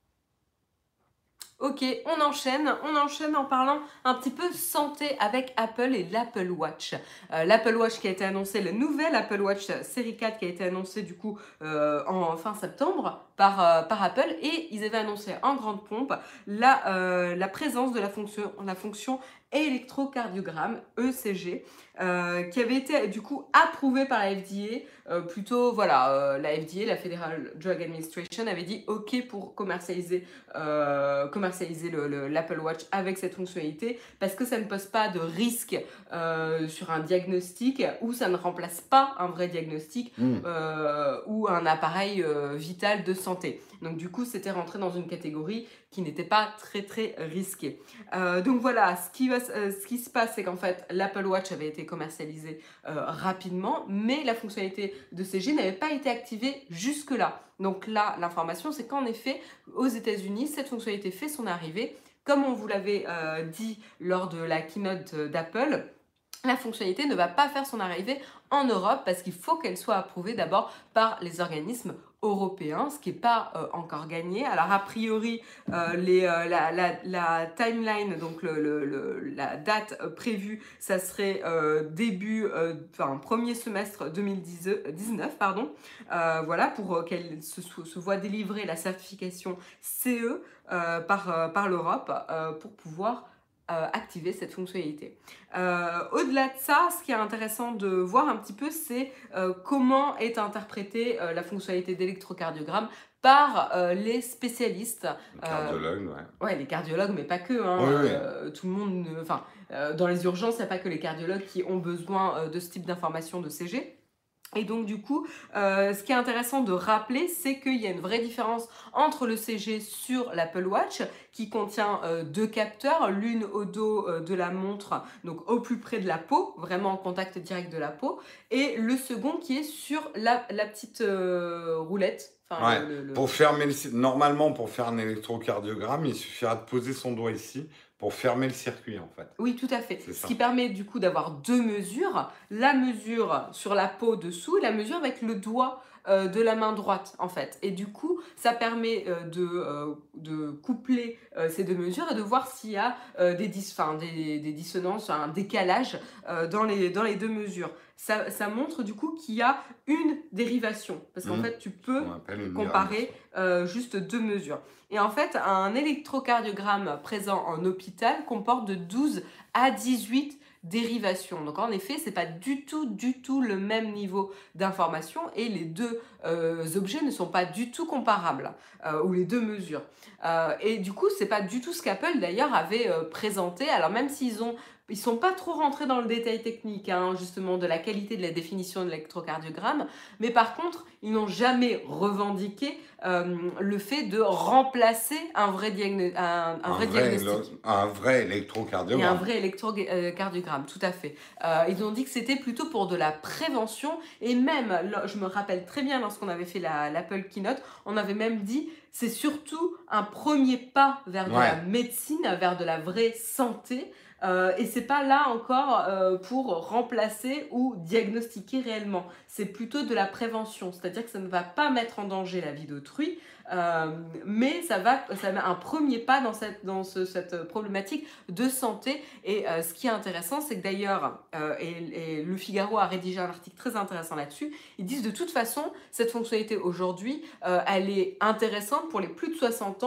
Ok, on enchaîne, on enchaîne en parlant un petit peu santé avec Apple et l'Apple Watch. Euh, L'Apple Watch qui a été annoncé, le nouvel Apple Watch série quatre qui a été annoncé du coup euh, en fin septembre par, euh, par Apple, et ils avaient annoncé en grande pompe la, euh, la présence de la fonction, la fonction électrocardiogramme, E C G, euh, qui avait été du coup approuvée par la F D A. Euh, plutôt, voilà, euh, la F D A, la Federal Drug Administration, avait dit OK pour commercialiser, euh, commercialiser le- le- l'Apple Watch avec cette fonctionnalité, parce que ça ne pose pas de risque euh, sur un diagnostic, ou ça ne remplace pas un vrai diagnostic Mmh. euh, ou un appareil euh, vital de santé. Donc du coup, c'était rentré dans une catégorie qui n'était pas très très risquée. Euh, donc voilà, ce qui, va, euh, ce qui se passe, c'est qu'en fait, l'Apple Watch avait été commercialisé euh, rapidement, mais la fonctionnalité de C G n'avait pas été activée jusque-là. Donc là, l'information, c'est qu'en effet, aux États-Unis, cette fonctionnalité fait son arrivée. Comme on vous l'avait euh, dit lors de la keynote d'Apple, la fonctionnalité ne va pas faire son arrivée en Europe parce qu'il faut qu'elle soit approuvée d'abord par les organismes européens, ce qui n'est pas euh, encore gagné. Alors a priori, euh, les, euh, la, la, la timeline, donc le, le, le, la date euh, prévue, ça serait euh, début, euh, enfin premier semestre deux mille dix-neuf, pardon, euh, voilà, pour euh, qu'elle se, se voit délivrer la certification C E euh, par, euh, par l'Europe euh, pour pouvoir euh, activer cette fonctionnalité. Euh, au-delà de ça, ce qui est intéressant de voir un petit peu, c'est euh, comment est interprétée euh, la fonctionnalité d'électrocardiogramme par euh, les spécialistes. Cardiologue, Euh, ouais. ouais, les cardiologues, mais pas que. Hein, Oui, oui. euh, tout le monde, enfin, euh, dans les urgences, il n'y a pas que les cardiologues qui ont besoin euh, de ce type d'informations de C G. Et donc du coup, euh, ce qui est intéressant de rappeler, c'est qu'il y a une vraie différence entre le C G sur l'Apple Watch, qui contient euh, deux capteurs, l'une au dos euh, de la montre, donc au plus près de la peau, vraiment en contact direct de la peau, et le second qui est sur la, la petite euh, roulette. Enfin, Ouais. le, le, le... Pour fermer le... Normalement, pour faire un électrocardiogramme, il suffira de poser son doigt ici pour fermer le circuit, en fait. Oui, tout à fait. C'est Ce ça. qui permet du coup d'avoir deux mesures, la mesure sur la peau dessous et la mesure avec le doigt euh, de la main droite, en fait. Et du coup, ça permet euh, de, euh, de coupler euh, ces deux mesures et de voir s'il y a euh, des, dis enfin, des, des dissonances, un décalage euh, dans, les, dans les deux mesures. Ça, ça montre du coup qu'il y a une dérivation, parce qu'en Mmh. fait, tu peux On appelle une comparer euh, juste deux mesures. Et en fait, un électrocardiogramme présent en hôpital comporte de douze à dix-huit dérivations. Donc en effet, c'est pas du tout, du tout le même niveau d'information, et les deux euh, objets ne sont pas du tout comparables, euh, ou les deux mesures. Euh, et du coup, c'est pas du tout ce qu'Apple d'ailleurs avait euh, présenté. Alors même s'ils ont Ils sont pas trop rentrés dans le détail technique, hein, justement, de la qualité de la définition de l'électrocardiogramme, mais par contre, ils n'ont jamais revendiqué euh, le fait de remplacer un vrai, diagno un, un un, vrai vrai, diagnostic. un vrai Et un électrocardiogramme. vrai électrocardiogramme, tout à fait. Euh, ils ont dit que c'était plutôt pour de la prévention, et même, je me rappelle très bien lorsqu'on avait fait l'Apple la, Keynote, on avait même dit c'est surtout un premier pas vers de Ouais. la médecine, vers de la vraie santé. Euh, et c'est pas là encore euh, pour remplacer ou diagnostiquer réellement. C'est plutôt de la prévention, c'est-à-dire que ça ne va pas mettre en danger la vie d'autrui, euh, mais ça va, ça met un premier pas dans cette, dans ce, cette problématique de santé. Et euh, ce qui est intéressant, c'est que d'ailleurs, euh, et, et Le Figaro a rédigé un article très intéressant là-dessus, ils disent de toute façon, cette fonctionnalité aujourd'hui, euh, elle est intéressante pour les plus de soixante ans,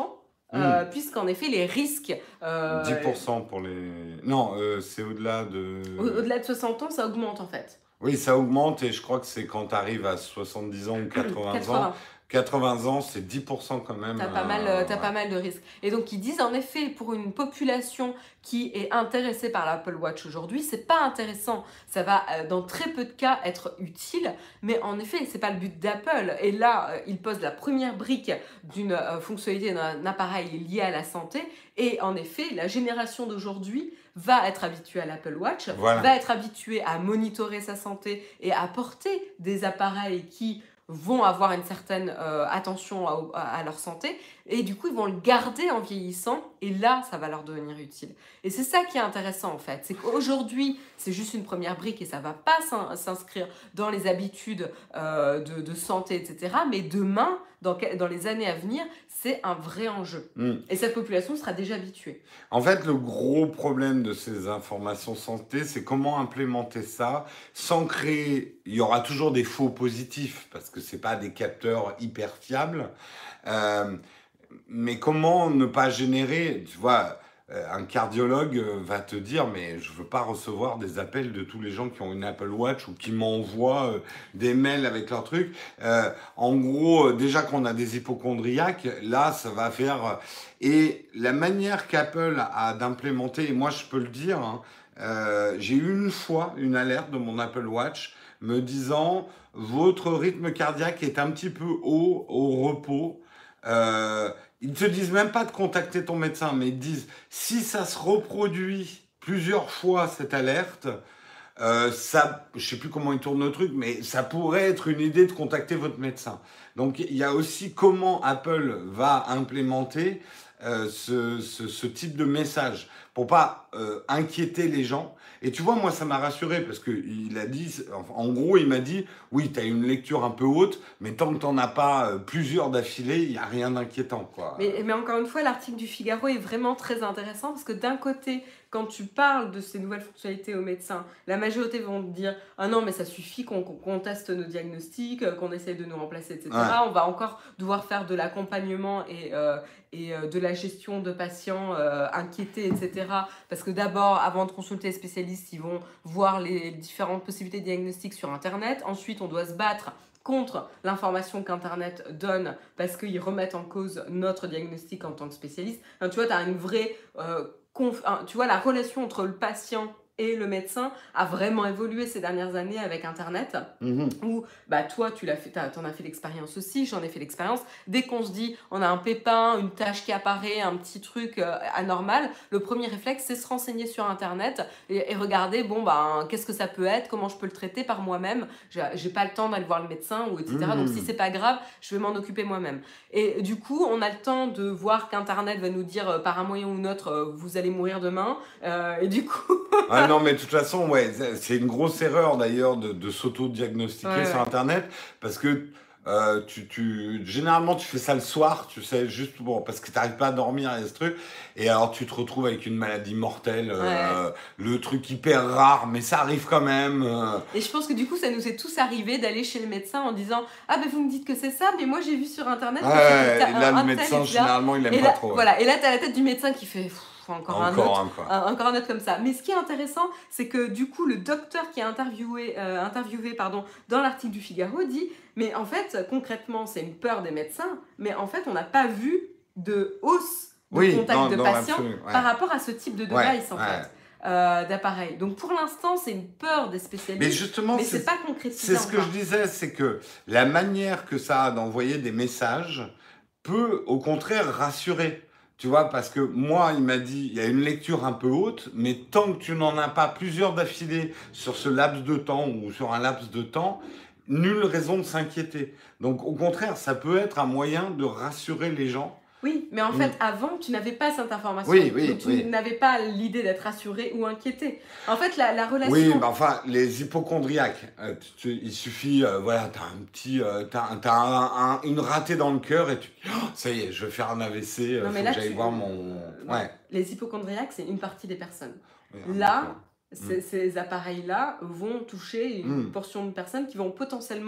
euh, Hmm. puisqu'en effet, les risques, dix euh, pour cent pour les... Non, euh, c'est au-delà au- de... au-delà de soixante ans, ça augmente en fait. Oui, ça augmente et je crois que c'est quand tu arrives à soixante-dix ans ou quatre-vingts ans. quatre-vingts. quatre-vingts ans, c'est dix pour cent quand même. T'as pas mal, euh, euh, t'as ouais. pas mal de risques. Et donc, ils disent en effet, pour une population qui est intéressée par l'Apple Watch aujourd'hui, c'est pas intéressant. Ça va, euh, dans très peu de cas, être utile. Mais en effet, c'est pas le but d'Apple. Et là, euh, ils posent la première brique d'une euh, fonctionnalité d'un appareil lié à la santé. Et en effet, la génération d'aujourd'hui va être habituée à l'Apple Watch, va Voilà. être habituée à monitorer sa santé et à porter des appareils qui vont avoir une certaine euh, attention à, à, leur santé et du coup ils vont le garder en vieillissant et là ça va leur devenir utile. Et c'est ça qui est intéressant en fait, c'est qu'aujourd'hui c'est juste une première brique et ça va pas s'inscrire dans les habitudes euh, de, de santé, et cetera. Mais demain, dans, dans les années à venir, c'est un vrai enjeu. Mm. Et cette population sera déjà habituée. En fait, le gros problème de ces informations santé, c'est comment implémenter ça sans créer... Il y aura toujours des faux positifs, parce que c'est pas des capteurs hyper fiables. Euh, mais comment ne pas générer... Tu vois, euh, un cardiologue euh, va te dire, mais je veux pas recevoir des appels de tous les gens qui ont une Apple Watch ou qui m'envoient euh, des mails avec leurs trucs. Euh, en gros, euh, déjà qu'on a des hypochondriaques, là, ça va faire... euh, Et la manière qu'Apple a d'implémenter, et moi je peux le dire, hein, euh, j'ai eu une fois une alerte de mon Apple Watch me disant votre rythme cardiaque est un petit peu haut au repos. Euh, ils ne te disent même pas de contacter ton médecin, mais ils te disent si ça se reproduit plusieurs fois cette alerte, euh, ça, je sais plus comment ils tournent le truc, mais ça pourrait être une idée de contacter votre médecin. Donc il y a aussi comment Apple va implémenter euh, ce, ce, ce type de message pour pas euh, inquiéter les gens. Et tu vois, moi, ça m'a rassuré parce que il a dit, en gros, il m'a dit, oui, tu as une lecture un peu haute, mais tant que t'en as pas euh, plusieurs d'affilée, il y a rien d'inquiétant, quoi. Mais, mais encore une fois, l'article du Figaro est vraiment très intéressant parce que d'un côté, quand tu parles de ces nouvelles fonctionnalités aux médecins, la majorité vont te dire « Ah non, mais ça suffit qu'on qu'on teste nos diagnostics, qu'on essaye de nous remplacer, et cetera. Ouais. On va encore devoir faire de l'accompagnement et, euh, et euh, de la gestion de patients euh, inquiétés, et cetera. Parce que d'abord, avant de consulter les spécialistes, ils vont voir les différentes possibilités de diagnostic sur Internet. Ensuite, on doit se battre contre l'information qu'Internet donne parce qu'ils remettent en cause notre diagnostic en tant que spécialiste. Enfin, tu vois, tu as une vraie... Euh, conf... tu vois, la relation entre le patient et le médecin a vraiment évolué ces dernières années avec Internet, Mhm. où bah, toi, tu l'as fait, t'en as fait l'expérience aussi, j'en ai fait l'expérience. Dès qu'on se dit, on a un pépin, une tâche qui apparaît, un petit truc euh, anormal, le premier réflexe, c'est se renseigner sur Internet et, et regarder, bon, bah, qu'est-ce que ça peut être, comment je peux le traiter par moi-même. J'ai, j'ai pas le temps d'aller voir le médecin, ou et cetera. Mhm. Donc, si c'est pas grave, je vais m'en occuper moi-même. Et du coup, on a le temps de voir qu'Internet va nous dire, euh, par un moyen ou un autre, euh, vous allez mourir demain. Euh, et du coup... Ah non, mais de toute façon, ouais, c'est une grosse erreur d'ailleurs de, de s'auto-diagnostiquer Ouais, sur ouais. Internet parce que euh, tu, tu, généralement tu fais ça le soir, tu sais, juste bon, parce que tu n'arrives pas à dormir et ce truc, et alors tu te retrouves avec une maladie mortelle, euh, Ouais. le truc hyper rare, mais ça arrive quand même. euh. Et je pense que du coup, ça nous est tous arrivé d'aller chez le médecin en disant « Ah ben vous me dites que c'est ça, mais moi j'ai vu sur Internet que Ouais, c'était et là, un, le un tel, médecin, et cetera. généralement, il aime Et pas là, trop. Ouais. voilà. Et là, t'as la tête du médecin qui fait Pff, encore, un Encore autre, un, quoi. un- encore un autre comme ça. Mais ce qui est intéressant, c'est que du coup, le docteur qui a interviewé, euh, interviewé pardon, dans l'article du Figaro dit « Mais en fait, concrètement, c'est une peur des médecins, mais en fait, on n'a pas vu de hausse de Oui, contact dans, de dans patients l'absolu. Ouais. par rapport à ce type de Ouais, device, en ouais. fait. Euh, d'appareil. Donc pour l'instant, c'est une peur des Mais spécialistes, justement, mais c'est c'est pas concrétisé c'est ce que encore. je disais, c'est que la manière que ça a d'envoyer des messages peut au contraire rassurer. Tu vois, parce que moi, il m'a dit, il y a une lecture un peu haute, mais tant que tu n'en as pas plusieurs d'affilée sur ce laps de temps ou sur un laps de temps, nulle raison de s'inquiéter. Donc au contraire, ça peut être un moyen de rassurer les gens. Oui, mais en Mm. fait, avant, tu n'avais pas cette information. Oui, oui, Donc, tu oui. n'avais pas l'idée d'être rassuré ou inquiété. En fait, la, la relation... Oui, mais enfin, les hypochondriaques, euh, tu- tu- il suffit, euh, voilà, t'as un petit, euh, t'as, un- t'as un- un- une ratée dans le cœur et tu, oh, ça y est, je vais faire un A V C, euh, Non, faut mais que là, j'aille tu... voir euh, mon, non. ouais. Les hypochondriaques, c'est une partie des personnes. Oui, ah, d'accord. Là, Mm. ces, ces appareils-là vont toucher une Mm. portion de personnes qui vont potentiellement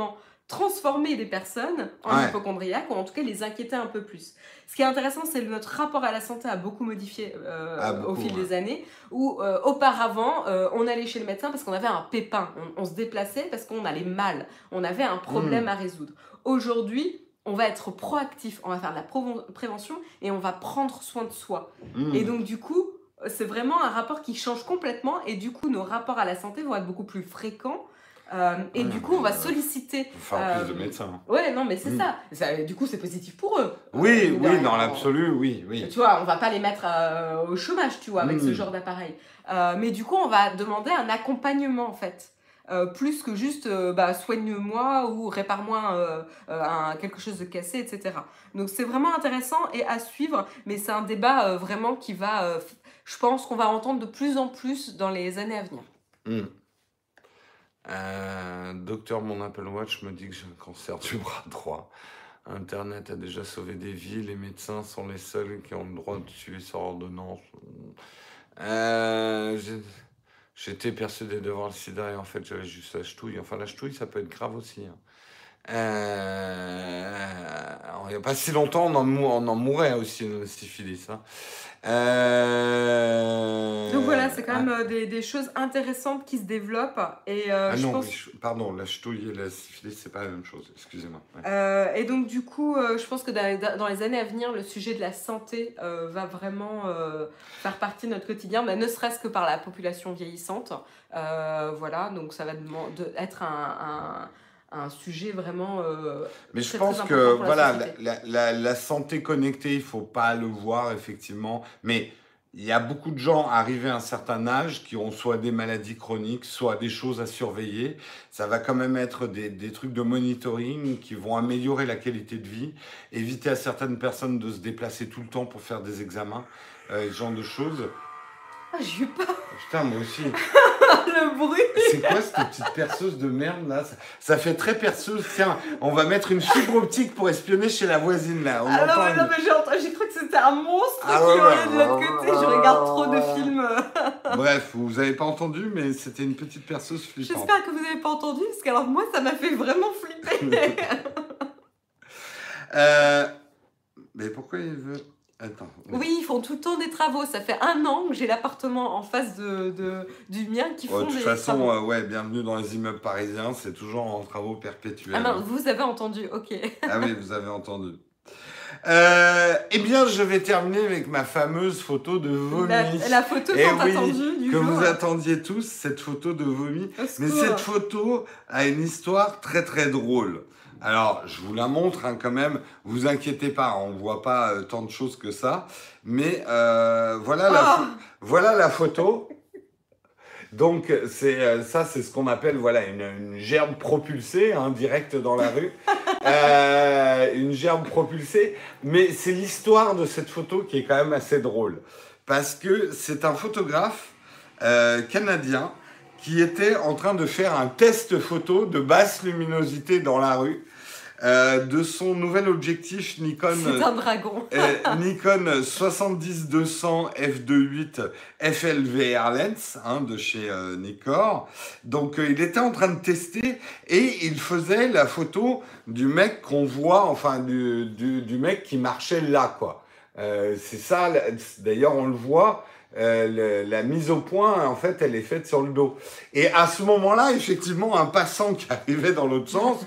transformer des personnes en Ouais. hypocondriaques, ou en tout cas les inquiéter un peu plus. Ce qui est intéressant, c'est que notre rapport à la santé a beaucoup modifié euh, Ah, au beaucoup, fil ouais. des années, où euh, auparavant, euh, on allait chez le médecin parce qu'on avait un pépin, on, on se déplaçait parce qu'on allait mal, on avait un problème Mmh. à résoudre. Aujourd'hui, on va être proactif, on va faire de la provo- prévention et on va prendre soin de soi. Et Mmh. donc du coup, c'est vraiment un rapport qui change complètement, et du coup, nos rapports à la santé vont être beaucoup plus fréquents. Euh, et Ouais, du coup, mais on va euh, solliciter. faut faire euh, plus de médecins. Hein. Ouais, non, mais c'est Mmh. ça. ça. Du coup, c'est positif pour eux. Euh, Oui, mine de oui, rien, dans on- l'absolu, oui, oui. tu vois, on va pas les mettre euh, au chômage, tu vois, avec ce Mmh. genre d'appareil. Euh, mais du coup, on va demander un accompagnement, en fait. Euh, plus que juste euh, bah, soigne-moi ou répare-moi euh, euh, un- quelque chose de cassé, et cetera. Donc c'est vraiment intéressant et à suivre, mais c'est un débat euh, vraiment qui va, euh, f- je pense qu'on va entendre de plus en plus dans les années à venir. Mmh. Euh, docteur, mon Apple Watch me dit que j'ai un cancer du bras droit. Internet a déjà sauvé des vies. Les médecins sont les seuls qui ont le droit de tuer sans ordonnance. Euh, j'ai- J'étais persuadé d'avoir le sida et en fait j'avais juste la ch'touille. Enfin, la ch'touille, ça peut être grave aussi. Hein. Euh, alors, il n'y a pas si longtemps, on en, mou- on en mourait aussi de la syphilis. Hein. Donc voilà, Euh, c'est quand ah, même euh, des, des choses intéressantes qui se développent, et euh, ah je non, pense. oui, je- pardon, la ch'touille et la syphilis, c'est pas la même chose. Excusez-moi. Ouais. Euh, et donc du coup, euh, je pense que dans, dans les années à venir, le sujet de la santé euh, va vraiment euh, faire partie de notre quotidien, mais ne serait-ce que par la population vieillissante. Euh, voilà, donc ça va deman- de- être un, un, un sujet vraiment euh, Mais je très pense très que important pour la voilà, société. la, la- la- la santé connectée, il faut pas le voir effectivement, mais il y a beaucoup de gens arrivés à un certain âge qui ont soit des maladies chroniques, soit des choses à surveiller. Ça va quand même être des, des trucs de monitoring qui vont améliorer la qualité de vie, éviter à certaines personnes de se déplacer tout le temps pour faire des examens, euh, ce genre de choses. Ah, j'ai eu peur. Putain, moi aussi. Le bruit. C'est quoi cette petite perceuse de merde là? ça, ça fait très perceuse. Tiens, on va mettre une fibre optique pour espionner chez la voisine là. On Ah non, entend mais, une- non, mais j'ai entendu- j'ai cru que c'était un monstre Ah qui ouais, hurlait ouais. de l'autre côté. Je regarde trop de films. Bref, vous avez pas entendu, mais c'était une petite perceuse flippante. J'espère que vous n'avez pas entendu, parce que alors moi, ça m'a fait vraiment flipper. Euh, Mais pourquoi il veut... Attends. Oui, ils font tout le temps des travaux. Ça fait un an que j'ai l'appartement en face de, de- du mien qui Oh, font de toute des façon, travaux. euh, ouais, bienvenue dans les immeubles parisiens, c'est toujours en travaux perpétuels. Ah non, vous avez entendu, ok. Ah oui, vous avez entendu. Euh, eh bien, je vais terminer avec ma fameuse photo de vomi. La, la photo Eh tant oui, attendue du que jour. vous attendiez tous, cette photo de vomi. Au Mais secours. cette photo a une histoire très très drôle. Alors, je vous la montre hein, quand même. Vous inquiétez pas, on voit pas euh, tant de choses que ça. Mais euh, voilà, la Ah. pho- voilà la photo. Donc, c'est euh, ça, c'est ce qu'on appelle voilà une, une gerbe propulsée, hein, direct dans la rue. Euh, une gerbe propulsée. Mais c'est l'histoire de cette photo qui est quand même assez drôle. Parce que c'est un photographe euh, canadien qui était en train de faire un test photo de basse luminosité dans la rue euh, de son nouvel objectif Nikon, C'est un dragon. euh, Nikon soixante-dix deux cents f deux point huit F L V R lens hein, de chez euh, Nikkor. Donc euh, il était en train de tester et il faisait la photo du mec qu'on voit, enfin du, du, du mec qui marchait là quoi. Euh, c'est ça, d'ailleurs on le voit. Euh, le, la mise au point, en fait, elle est faite sur le dos. Et à ce moment-là, effectivement, un passant qui arrivait dans l'autre sens,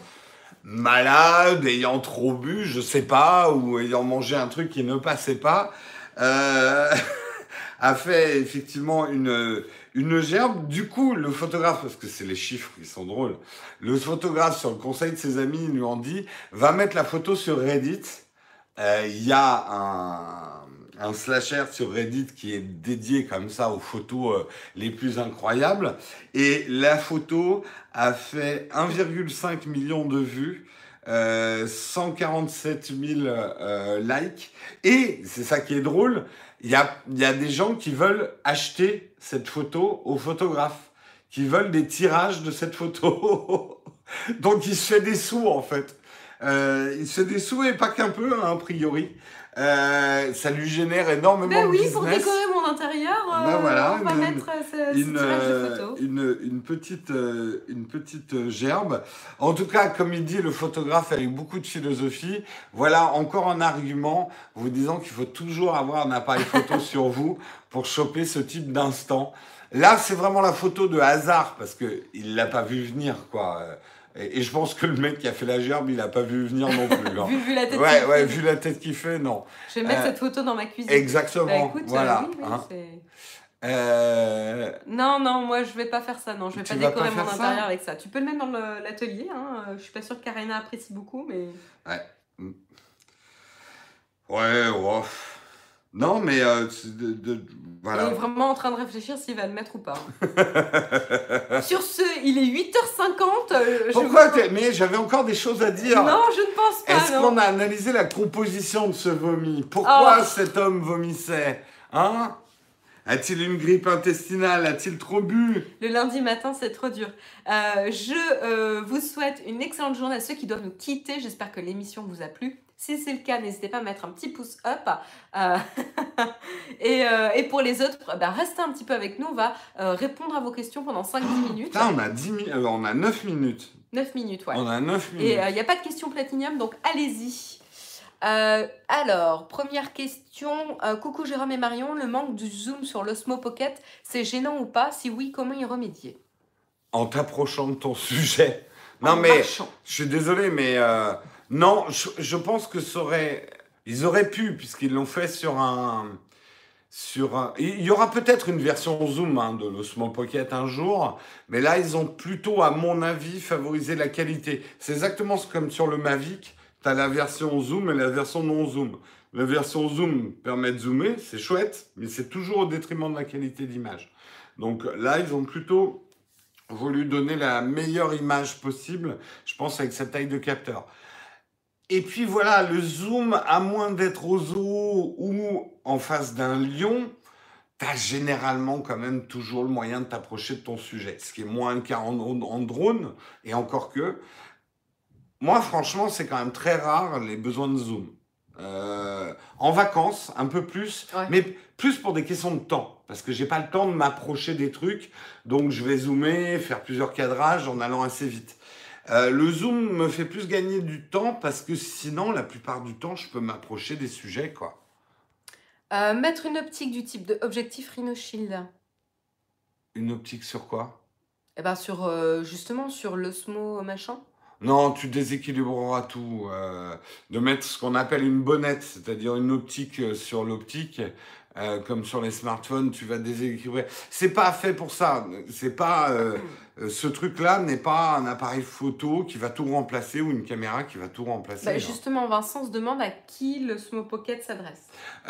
malade, ayant trop bu, je sais pas, ou ayant mangé un truc qui ne passait pas, euh, a fait effectivement une, une gerbe. Du coup, le photographe, parce que c'est les chiffres qui sont drôles, le photographe, sur le conseil de ses amis, lui ont dit, va mettre la photo sur Reddit. Il euh, y a un... un slasher sur Reddit qui est dédié comme ça aux photos euh, les plus incroyables. Et la photo a fait un virgule cinq million de vues, euh, cent quarante-sept mille euh, likes. Et, c'est ça qui est drôle, il y a, y a des gens qui veulent acheter cette photo au photographe, qui veulent des tirages de cette photo. Donc il se fait des sous en fait. Euh, il se fait des sous et pas qu'un peu, hein, a priori. Euh, ça lui génère énormément Ben de oui, business. pour décorer mon mon intérieur, euh, Ben voilà, on va une, mettre euh, ce, ce une, tirage de euh, photos. une, une petite, euh, une petite euh, gerbe. En tout cas, comme il dit le photographe avec beaucoup de philosophie, voilà encore un argument vous disant qu'il faut toujours avoir un appareil photo sur vous pour choper ce type d'instant. Là, c'est vraiment la photo de hasard parce que il l'a pas vu venir, quoi. Et, et je pense que le mec qui a fait la gerbe, il l'a pas vu venir non plus. Hein. vu, vu la tête Ouais, qu'il ouais, fait. vu la tête qu'il fait, non. Je vais mettre Euh, cette photo dans ma cuisine. Exactement. Bah, écoute, voilà. euh, oui, oui, Hein. c'est... Euh, Non, non, moi je vais pas faire ça, non, je vais Tu pas vas décorer pas mon faire ça intérieur avec ça. Tu peux le mettre dans le- l'atelier, hein. euh, Je suis pas sûre que Karina apprécie beaucoup, mais... Ouais. Ouais, ouais. Non, mais euh, c'est de, de- Il est voilà. vraiment en train de réfléchir s'il va le mettre ou pas. Sur ce, il est huit heures cinquante. euh, je Pourquoi vous- t'es- Mais j'avais encore des choses à dire. Non, je ne pense pas, Est-ce non. qu'on a analysé la composition de ce vomi? Pourquoi Oh. cet homme vomissait? Hein? A-t-il une grippe intestinale? A-t-il trop bu? Le lundi matin, c'est trop dur. Euh, je euh, vous souhaite une excellente journée à ceux qui doivent nous quitter. J'espère que l'émission vous a plu. Si c'est le cas, n'hésitez pas à mettre un petit pouce up. Euh, et, euh, et pour les autres, bah, restez un petit peu avec nous. On va euh, répondre à vos questions pendant cinq dix minutes. Putain, on a, dix mi- euh, on a neuf minutes. neuf minutes, ouais. On a neuf minutes. Et il n'y a pas de questions platinium, donc allez-y. Euh, alors, première question. Euh, coucou Jérôme et Marion, le manque du zoom sur l'Osmo Pocket, c'est gênant ou pas? Si oui, comment y remédier? En t'approchant de ton sujet. Non, En mais marchant. je suis désolé, mais euh, non, je, je pense que ça aurait. Ils auraient pu, puisqu'ils l'ont fait sur un. Sur un... Il y aura peut-être une version zoom hein, de l'Osmo Pocket un jour, mais là, ils ont plutôt, à mon avis, favorisé la qualité. C'est exactement comme sur le Mavic. Tu as la version zoom et la version non zoom. La version zoom permet de zoomer, c'est chouette, mais c'est toujours au détriment de la qualité d'image. Donc là, ils ont plutôt voulu donner la meilleure image possible, je pense, avec cette taille de capteur. Et puis voilà, le zoom, à moins d'être au zoo ou en face d'un lion, tu as généralement quand même toujours le moyen de t'approcher de ton sujet. Ce qui est moins le cas en, en drone, et encore que. Moi, franchement, c'est quand même très rare les besoins de zoom. Euh, en vacances, un peu plus, Ouais. mais plus pour des questions de temps, parce que j'ai pas le temps de m'approcher des trucs, donc je vais zoomer, faire plusieurs cadrages en allant assez vite. Euh, le zoom me fait plus gagner du temps, parce que sinon, la plupart du temps, je peux m'approcher des sujets, quoi. Euh, mettre une optique du type de objectif Rhino Shield. Une optique sur quoi? Eh ben sur euh, justement sur l'Osmo machin. Non, tu déséquilibreras tout. Euh, de mettre ce qu'on appelle une bonnette, c'est-à-dire une optique euh, sur l'optique, euh, comme sur les smartphones, tu vas déséquilibrer. C'est pas fait pour ça. C'est pas euh, euh, ce truc-là n'est pas un appareil photo qui va tout remplacer ou une caméra qui va tout remplacer. Bah, hein. justement, Vincent se demande à qui l'Osmo Pocket s'adresse.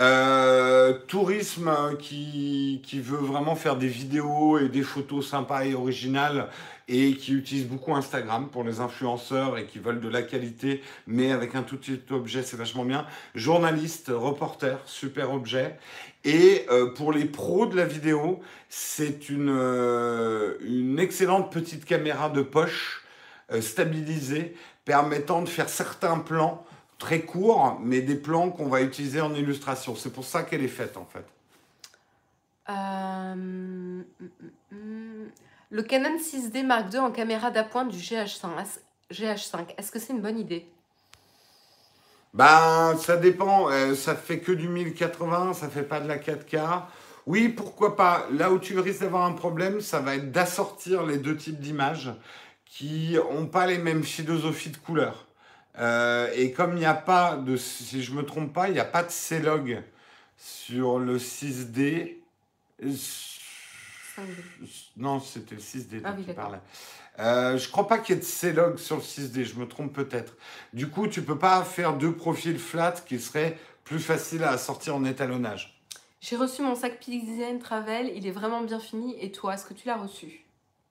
Euh, tourisme euh, qui, qui veut vraiment faire des vidéos et des photos sympas et originales et qui utilise beaucoup Instagram pour les influenceurs et qui veulent de la qualité, mais avec un tout petit objet, c'est vachement bien. Journaliste, reporter, super objet. Et euh, pour les pros de la vidéo, c'est une, euh, une excellente petite caméra de poche euh, stabilisée permettant de faire certains plans très courts, mais des plans qu'on va utiliser en illustration. C'est pour ça qu'elle est faite, en fait. Euh, hum, hum, hum. Le Canon six D Mark deux en caméra d'appointe du G H cinq. G H cinq. Est-ce que c'est une bonne idée? Ben, ça dépend. Euh, ça fait que du mille quatre-vingts, ça fait pas de la quatre K. Oui, pourquoi pas. Là où tu risques d'avoir un problème, ça va être d'assortir les deux types d'images qui n'ont pas les mêmes philosophies de couleurs. Euh, et comme il n'y a pas de, si je me trompe pas, il n'y a pas de C-Log sur le six D. cinq D. Non, c'était le six D dont Ah oui, tu d'accord. parlais. Euh, je crois pas qu'il y ait de C-Log sur le six D, je me trompe peut-être. Du coup, tu peux pas faire deux profils flat qui seraient plus faciles à sortir en étalonnage. J'ai reçu mon sac Design Travel, il est vraiment bien fini. Et toi, est-ce que tu l'as reçu?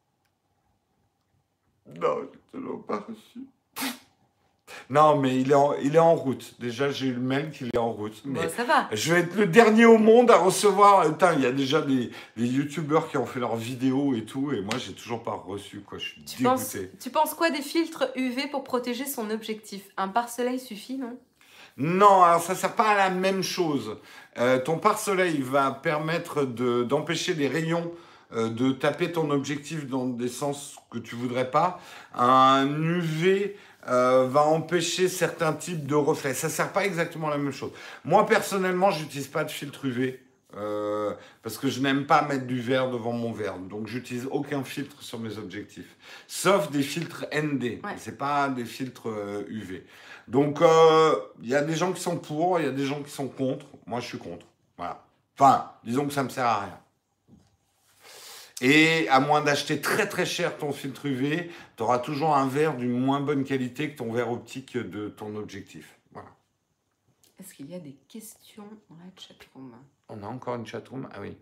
Non, je ne l'ai pas reçu. Non, mais il est en, il est en route. Déjà, j'ai eu le mail qu'il est en route. Mais Bon, ça va. je vais être le dernier au monde à recevoir. Putain, il y a déjà des, des youtubeurs qui ont fait leurs vidéos et tout, et moi, j'ai toujours pas reçu, quoi. Je suis Tu penses, dégoûté. tu penses quoi des filtres U V pour protéger son objectif? Un pare-soleil suffit, non? Non, alors ça sert pas à la même chose. Euh, ton pare-soleil va permettre de, d'empêcher les rayons euh, de taper ton objectif dans des sens que tu voudrais pas. Un U V euh, va empêcher certains types de reflets. Ça sert pas exactement à la même chose. Moi, personnellement, j'utilise pas de filtre U V. Euh, parce que je n'aime pas mettre du vert devant mon verre, donc j'utilise aucun filtre sur mes objectifs, sauf des filtres N D, Ouais. c'est pas des filtres euh, U V. Donc il euh, y a des gens qui sont pour, il y a des gens qui sont contre. Moi je suis contre, voilà. Enfin, disons que ça me sert à rien. Et à moins d'acheter très très cher ton filtre U V, tu auras toujours un verre d'une moins bonne qualité que ton verre optique de ton objectif. Voilà. Est-ce qu'il y a des questions dans la chatroom? On a encore une chatroom? Ah oui.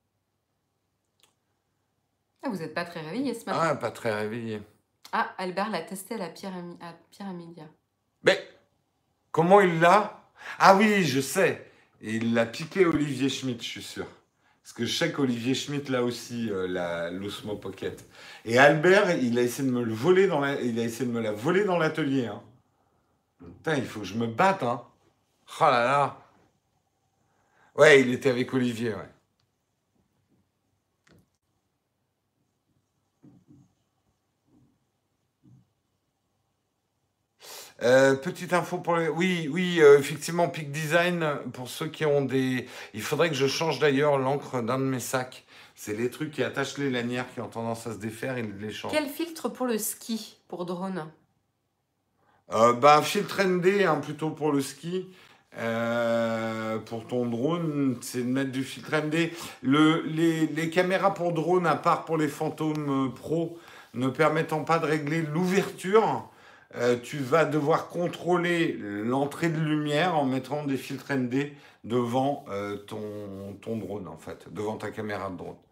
Ah, vous n'êtes pas très réveillé ce matin. Ah, pas très réveillé. Ah, Albert l'a testé à la Pyrami- à Pyramidia. Mais comment il l'a? Ah oui, je sais. Et il l'a piqué Olivier Schmitt, je suis sûr. Parce que je sais qu'Olivier Schmitt l'a aussi, euh, la, l'Osmo Pocket. Et Albert, il a essayé de me le voler dans la, il a essayé de me la voler dans l'atelier. Hein. Putain, il faut que je me batte, hein. Oh là là. Ouais, il était avec Olivier, ouais. Euh, petite info pour les... Oui, oui, euh, effectivement, Peak Design, pour ceux qui ont des... Il faudrait que je change d'ailleurs l'encre d'un de mes sacs. C'est les trucs qui attachent les lanières qui ont tendance à se défaire, ils les changent. Quel filtre pour le ski, pour drone? euh, bah, filtre N D, hein, plutôt pour le ski. Euh, pour ton drone, c'est de mettre du filtre N D. Le, les, les caméras pour drone, à part pour les Phantom Pro, ne permettant pas de régler l'ouverture, euh, tu vas devoir contrôler l'entrée de lumière en mettant des filtres N D devant euh, ton, ton drone, en fait, devant ta caméra de drone.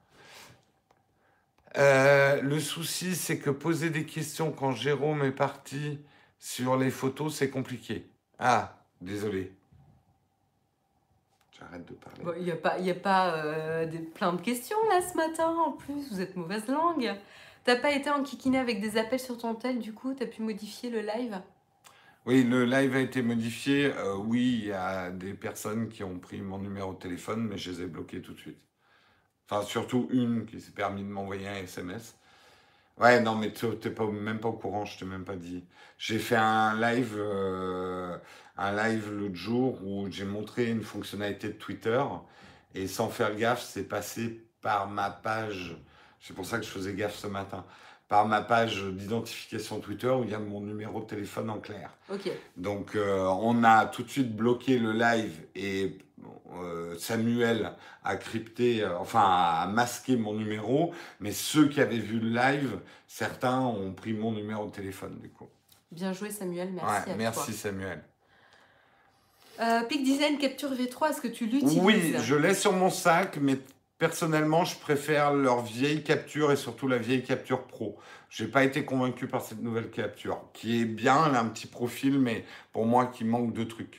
Euh, le souci, c'est que poser des questions quand Jérôme est parti sur les photos, c'est compliqué. Ah, désolé. J'arrête de parler. Il bon, n'y a pas, y a pas euh, des, plein de questions là ce matin en plus, vous êtes mauvaise langue. T'as pas été enquiquiné avec des appels sur ton tel, du coup, t'as pu modifier le live? Oui, le live a été modifié. Euh, oui, il y a des personnes qui ont pris mon numéro de téléphone, mais je les ai bloqués tout de suite. Enfin, surtout une qui s'est permis de m'envoyer un S M S. Ouais, non, mais tu n'es pas, même pas au courant, je t'ai même pas dit. J'ai fait un live, euh, un live l'autre jour où j'ai montré une fonctionnalité de Twitter et sans faire gaffe, c'est passé par ma page. C'est pour ça que je faisais gaffe ce matin. Par ma page d'identification Twitter où il y a mon numéro de téléphone en clair. Ok. Donc, euh, on a tout de suite bloqué le live et euh, Samuel a crypté, euh, enfin, a masqué mon numéro. Mais ceux qui avaient vu le live, certains ont pris mon numéro de téléphone, du coup. Bien joué, Samuel. Merci Ouais, à merci, toi. Samuel. Euh, Peak Design Capture V trois, est-ce que tu l'utilises? Oui, je l'ai sur mon sac, mais personnellement, je préfère leur vieille capture et surtout la vieille capture pro. Je n'ai pas été convaincu par cette nouvelle capture, qui est bien, elle a un petit profil, mais pour moi, qui manque de trucs.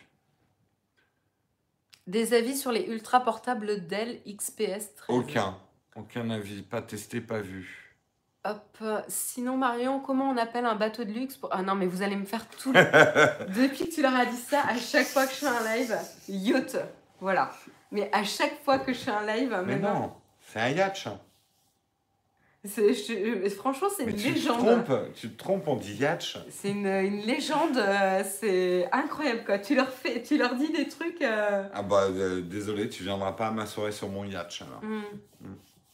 Des avis sur les ultra portables Dell X P S treize? Aucun. Aucun avis. Pas testé, pas vu. Hop. Sinon, Marion, comment on appelle un bateau de luxe pour... Ah non, mais vous allez me faire tout le... Depuis que tu leur as dit ça, à chaque fois que je fais un live, yacht. Voilà. Mais à chaque fois que je fais un live... Mais maintenant, non, c'est un yacht. c'est, je- franchement, c'est Mais une tu te légende. trompes, tu te trompes, on dit yacht. C'est une, une légende. euh, c'est incroyable, quoi. Tu leur, fais, tu leur dis des trucs... euh, Ah bah, euh, désolé, tu viendras pas à ma soirée sur mon yacht, alors. hmm. Mm.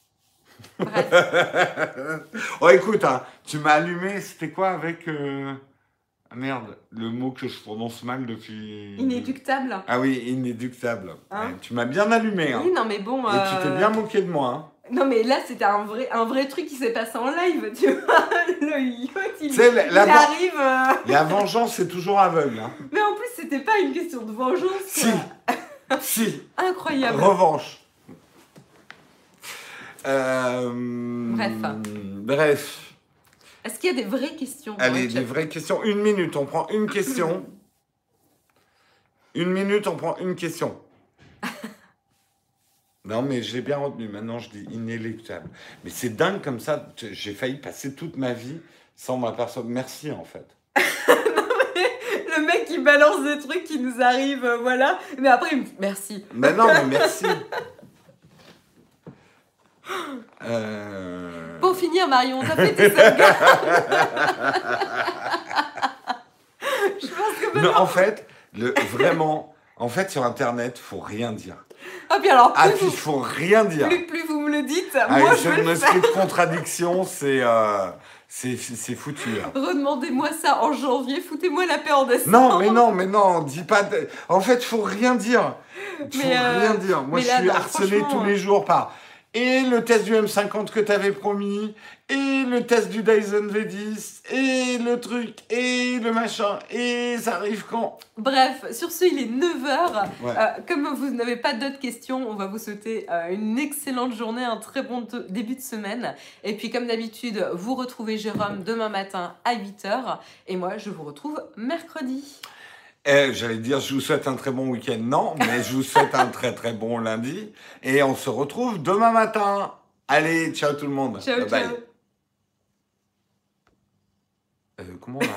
Bref. Oh, écoute, hein, tu m'as allumé, c'était quoi avec... euh, ah, merde, le mot que je prononce mal depuis... Inéductable. Ah oui, inéductable. Hein? Ouais, tu m'as bien allumé, hein. Oui, non, mais bon... Et tu t'es euh, bien moqué de moi, hein. Non, mais là, c'était un vrai, un vrai truc qui s'est passé en live, tu vois. Le yacht, il, C'est la- il la- arrive... euh, La vengeance, c'est toujours aveugle, hein. Mais en plus, c'était pas une question de vengeance. Si, quoi. si, Incroyable. revanche. Euh, Bref. Bref. Est-ce qu'il y a des vraies questions dans Allez, le chat? des vraies questions. Une minute, on prend une question. Une minute, on prend une question. Non, mais j'ai bien retenu. Maintenant, je dis inéluctable. Mais c'est dingue comme ça. J'ai failli passer toute ma vie sans m'apercevoir. Merci, en fait. Le mec, qui balance des trucs qui nous arrivent, euh, voilà. Mais après, il me dit merci. Mais non, mais merci. Euh... Pour finir, Marion, t'as fait tes sauvegardes. Je pense que Non, maintenant... en fait, le, vraiment, en fait, sur Internet, faut rien dire. Ah, puis alors, plus, Ah, puis vous, il faut rien dire. plus, plus vous me le dites, Ah, moi et je c'est vais une le faire. esprit de contradiction, c'est euh, c'est c'est foutu. Là. Redemandez-moi ça en janvier, foutez-moi la paix en décembre. Non, mais non, mais non, dis pas. De... En fait, faut rien dire. Faut Mais, euh, rien dire. Moi, mais je là, suis non, harcelé franchement, tous les jours par et le test du M cinquante que t'avais promis, et le test du Dyson V dix, et le truc, et le machin, et ça arrive quand? Bref, sur ce, il est neuf heures. Ouais. Euh, comme vous n'avez pas d'autres questions, on va vous souhaiter euh, une excellente journée, un très bon te- début de semaine. Et puis, comme d'habitude, vous retrouvez Jérôme demain matin à huit heures. Et moi, je vous retrouve mercredi. Eh, j'allais dire, je vous souhaite un très bon week-end. Non, mais je vous souhaite un très très bon lundi. Et on se retrouve demain matin. Allez, ciao tout le monde. Ciao, Bye bye. ciao. Euh, comment on a...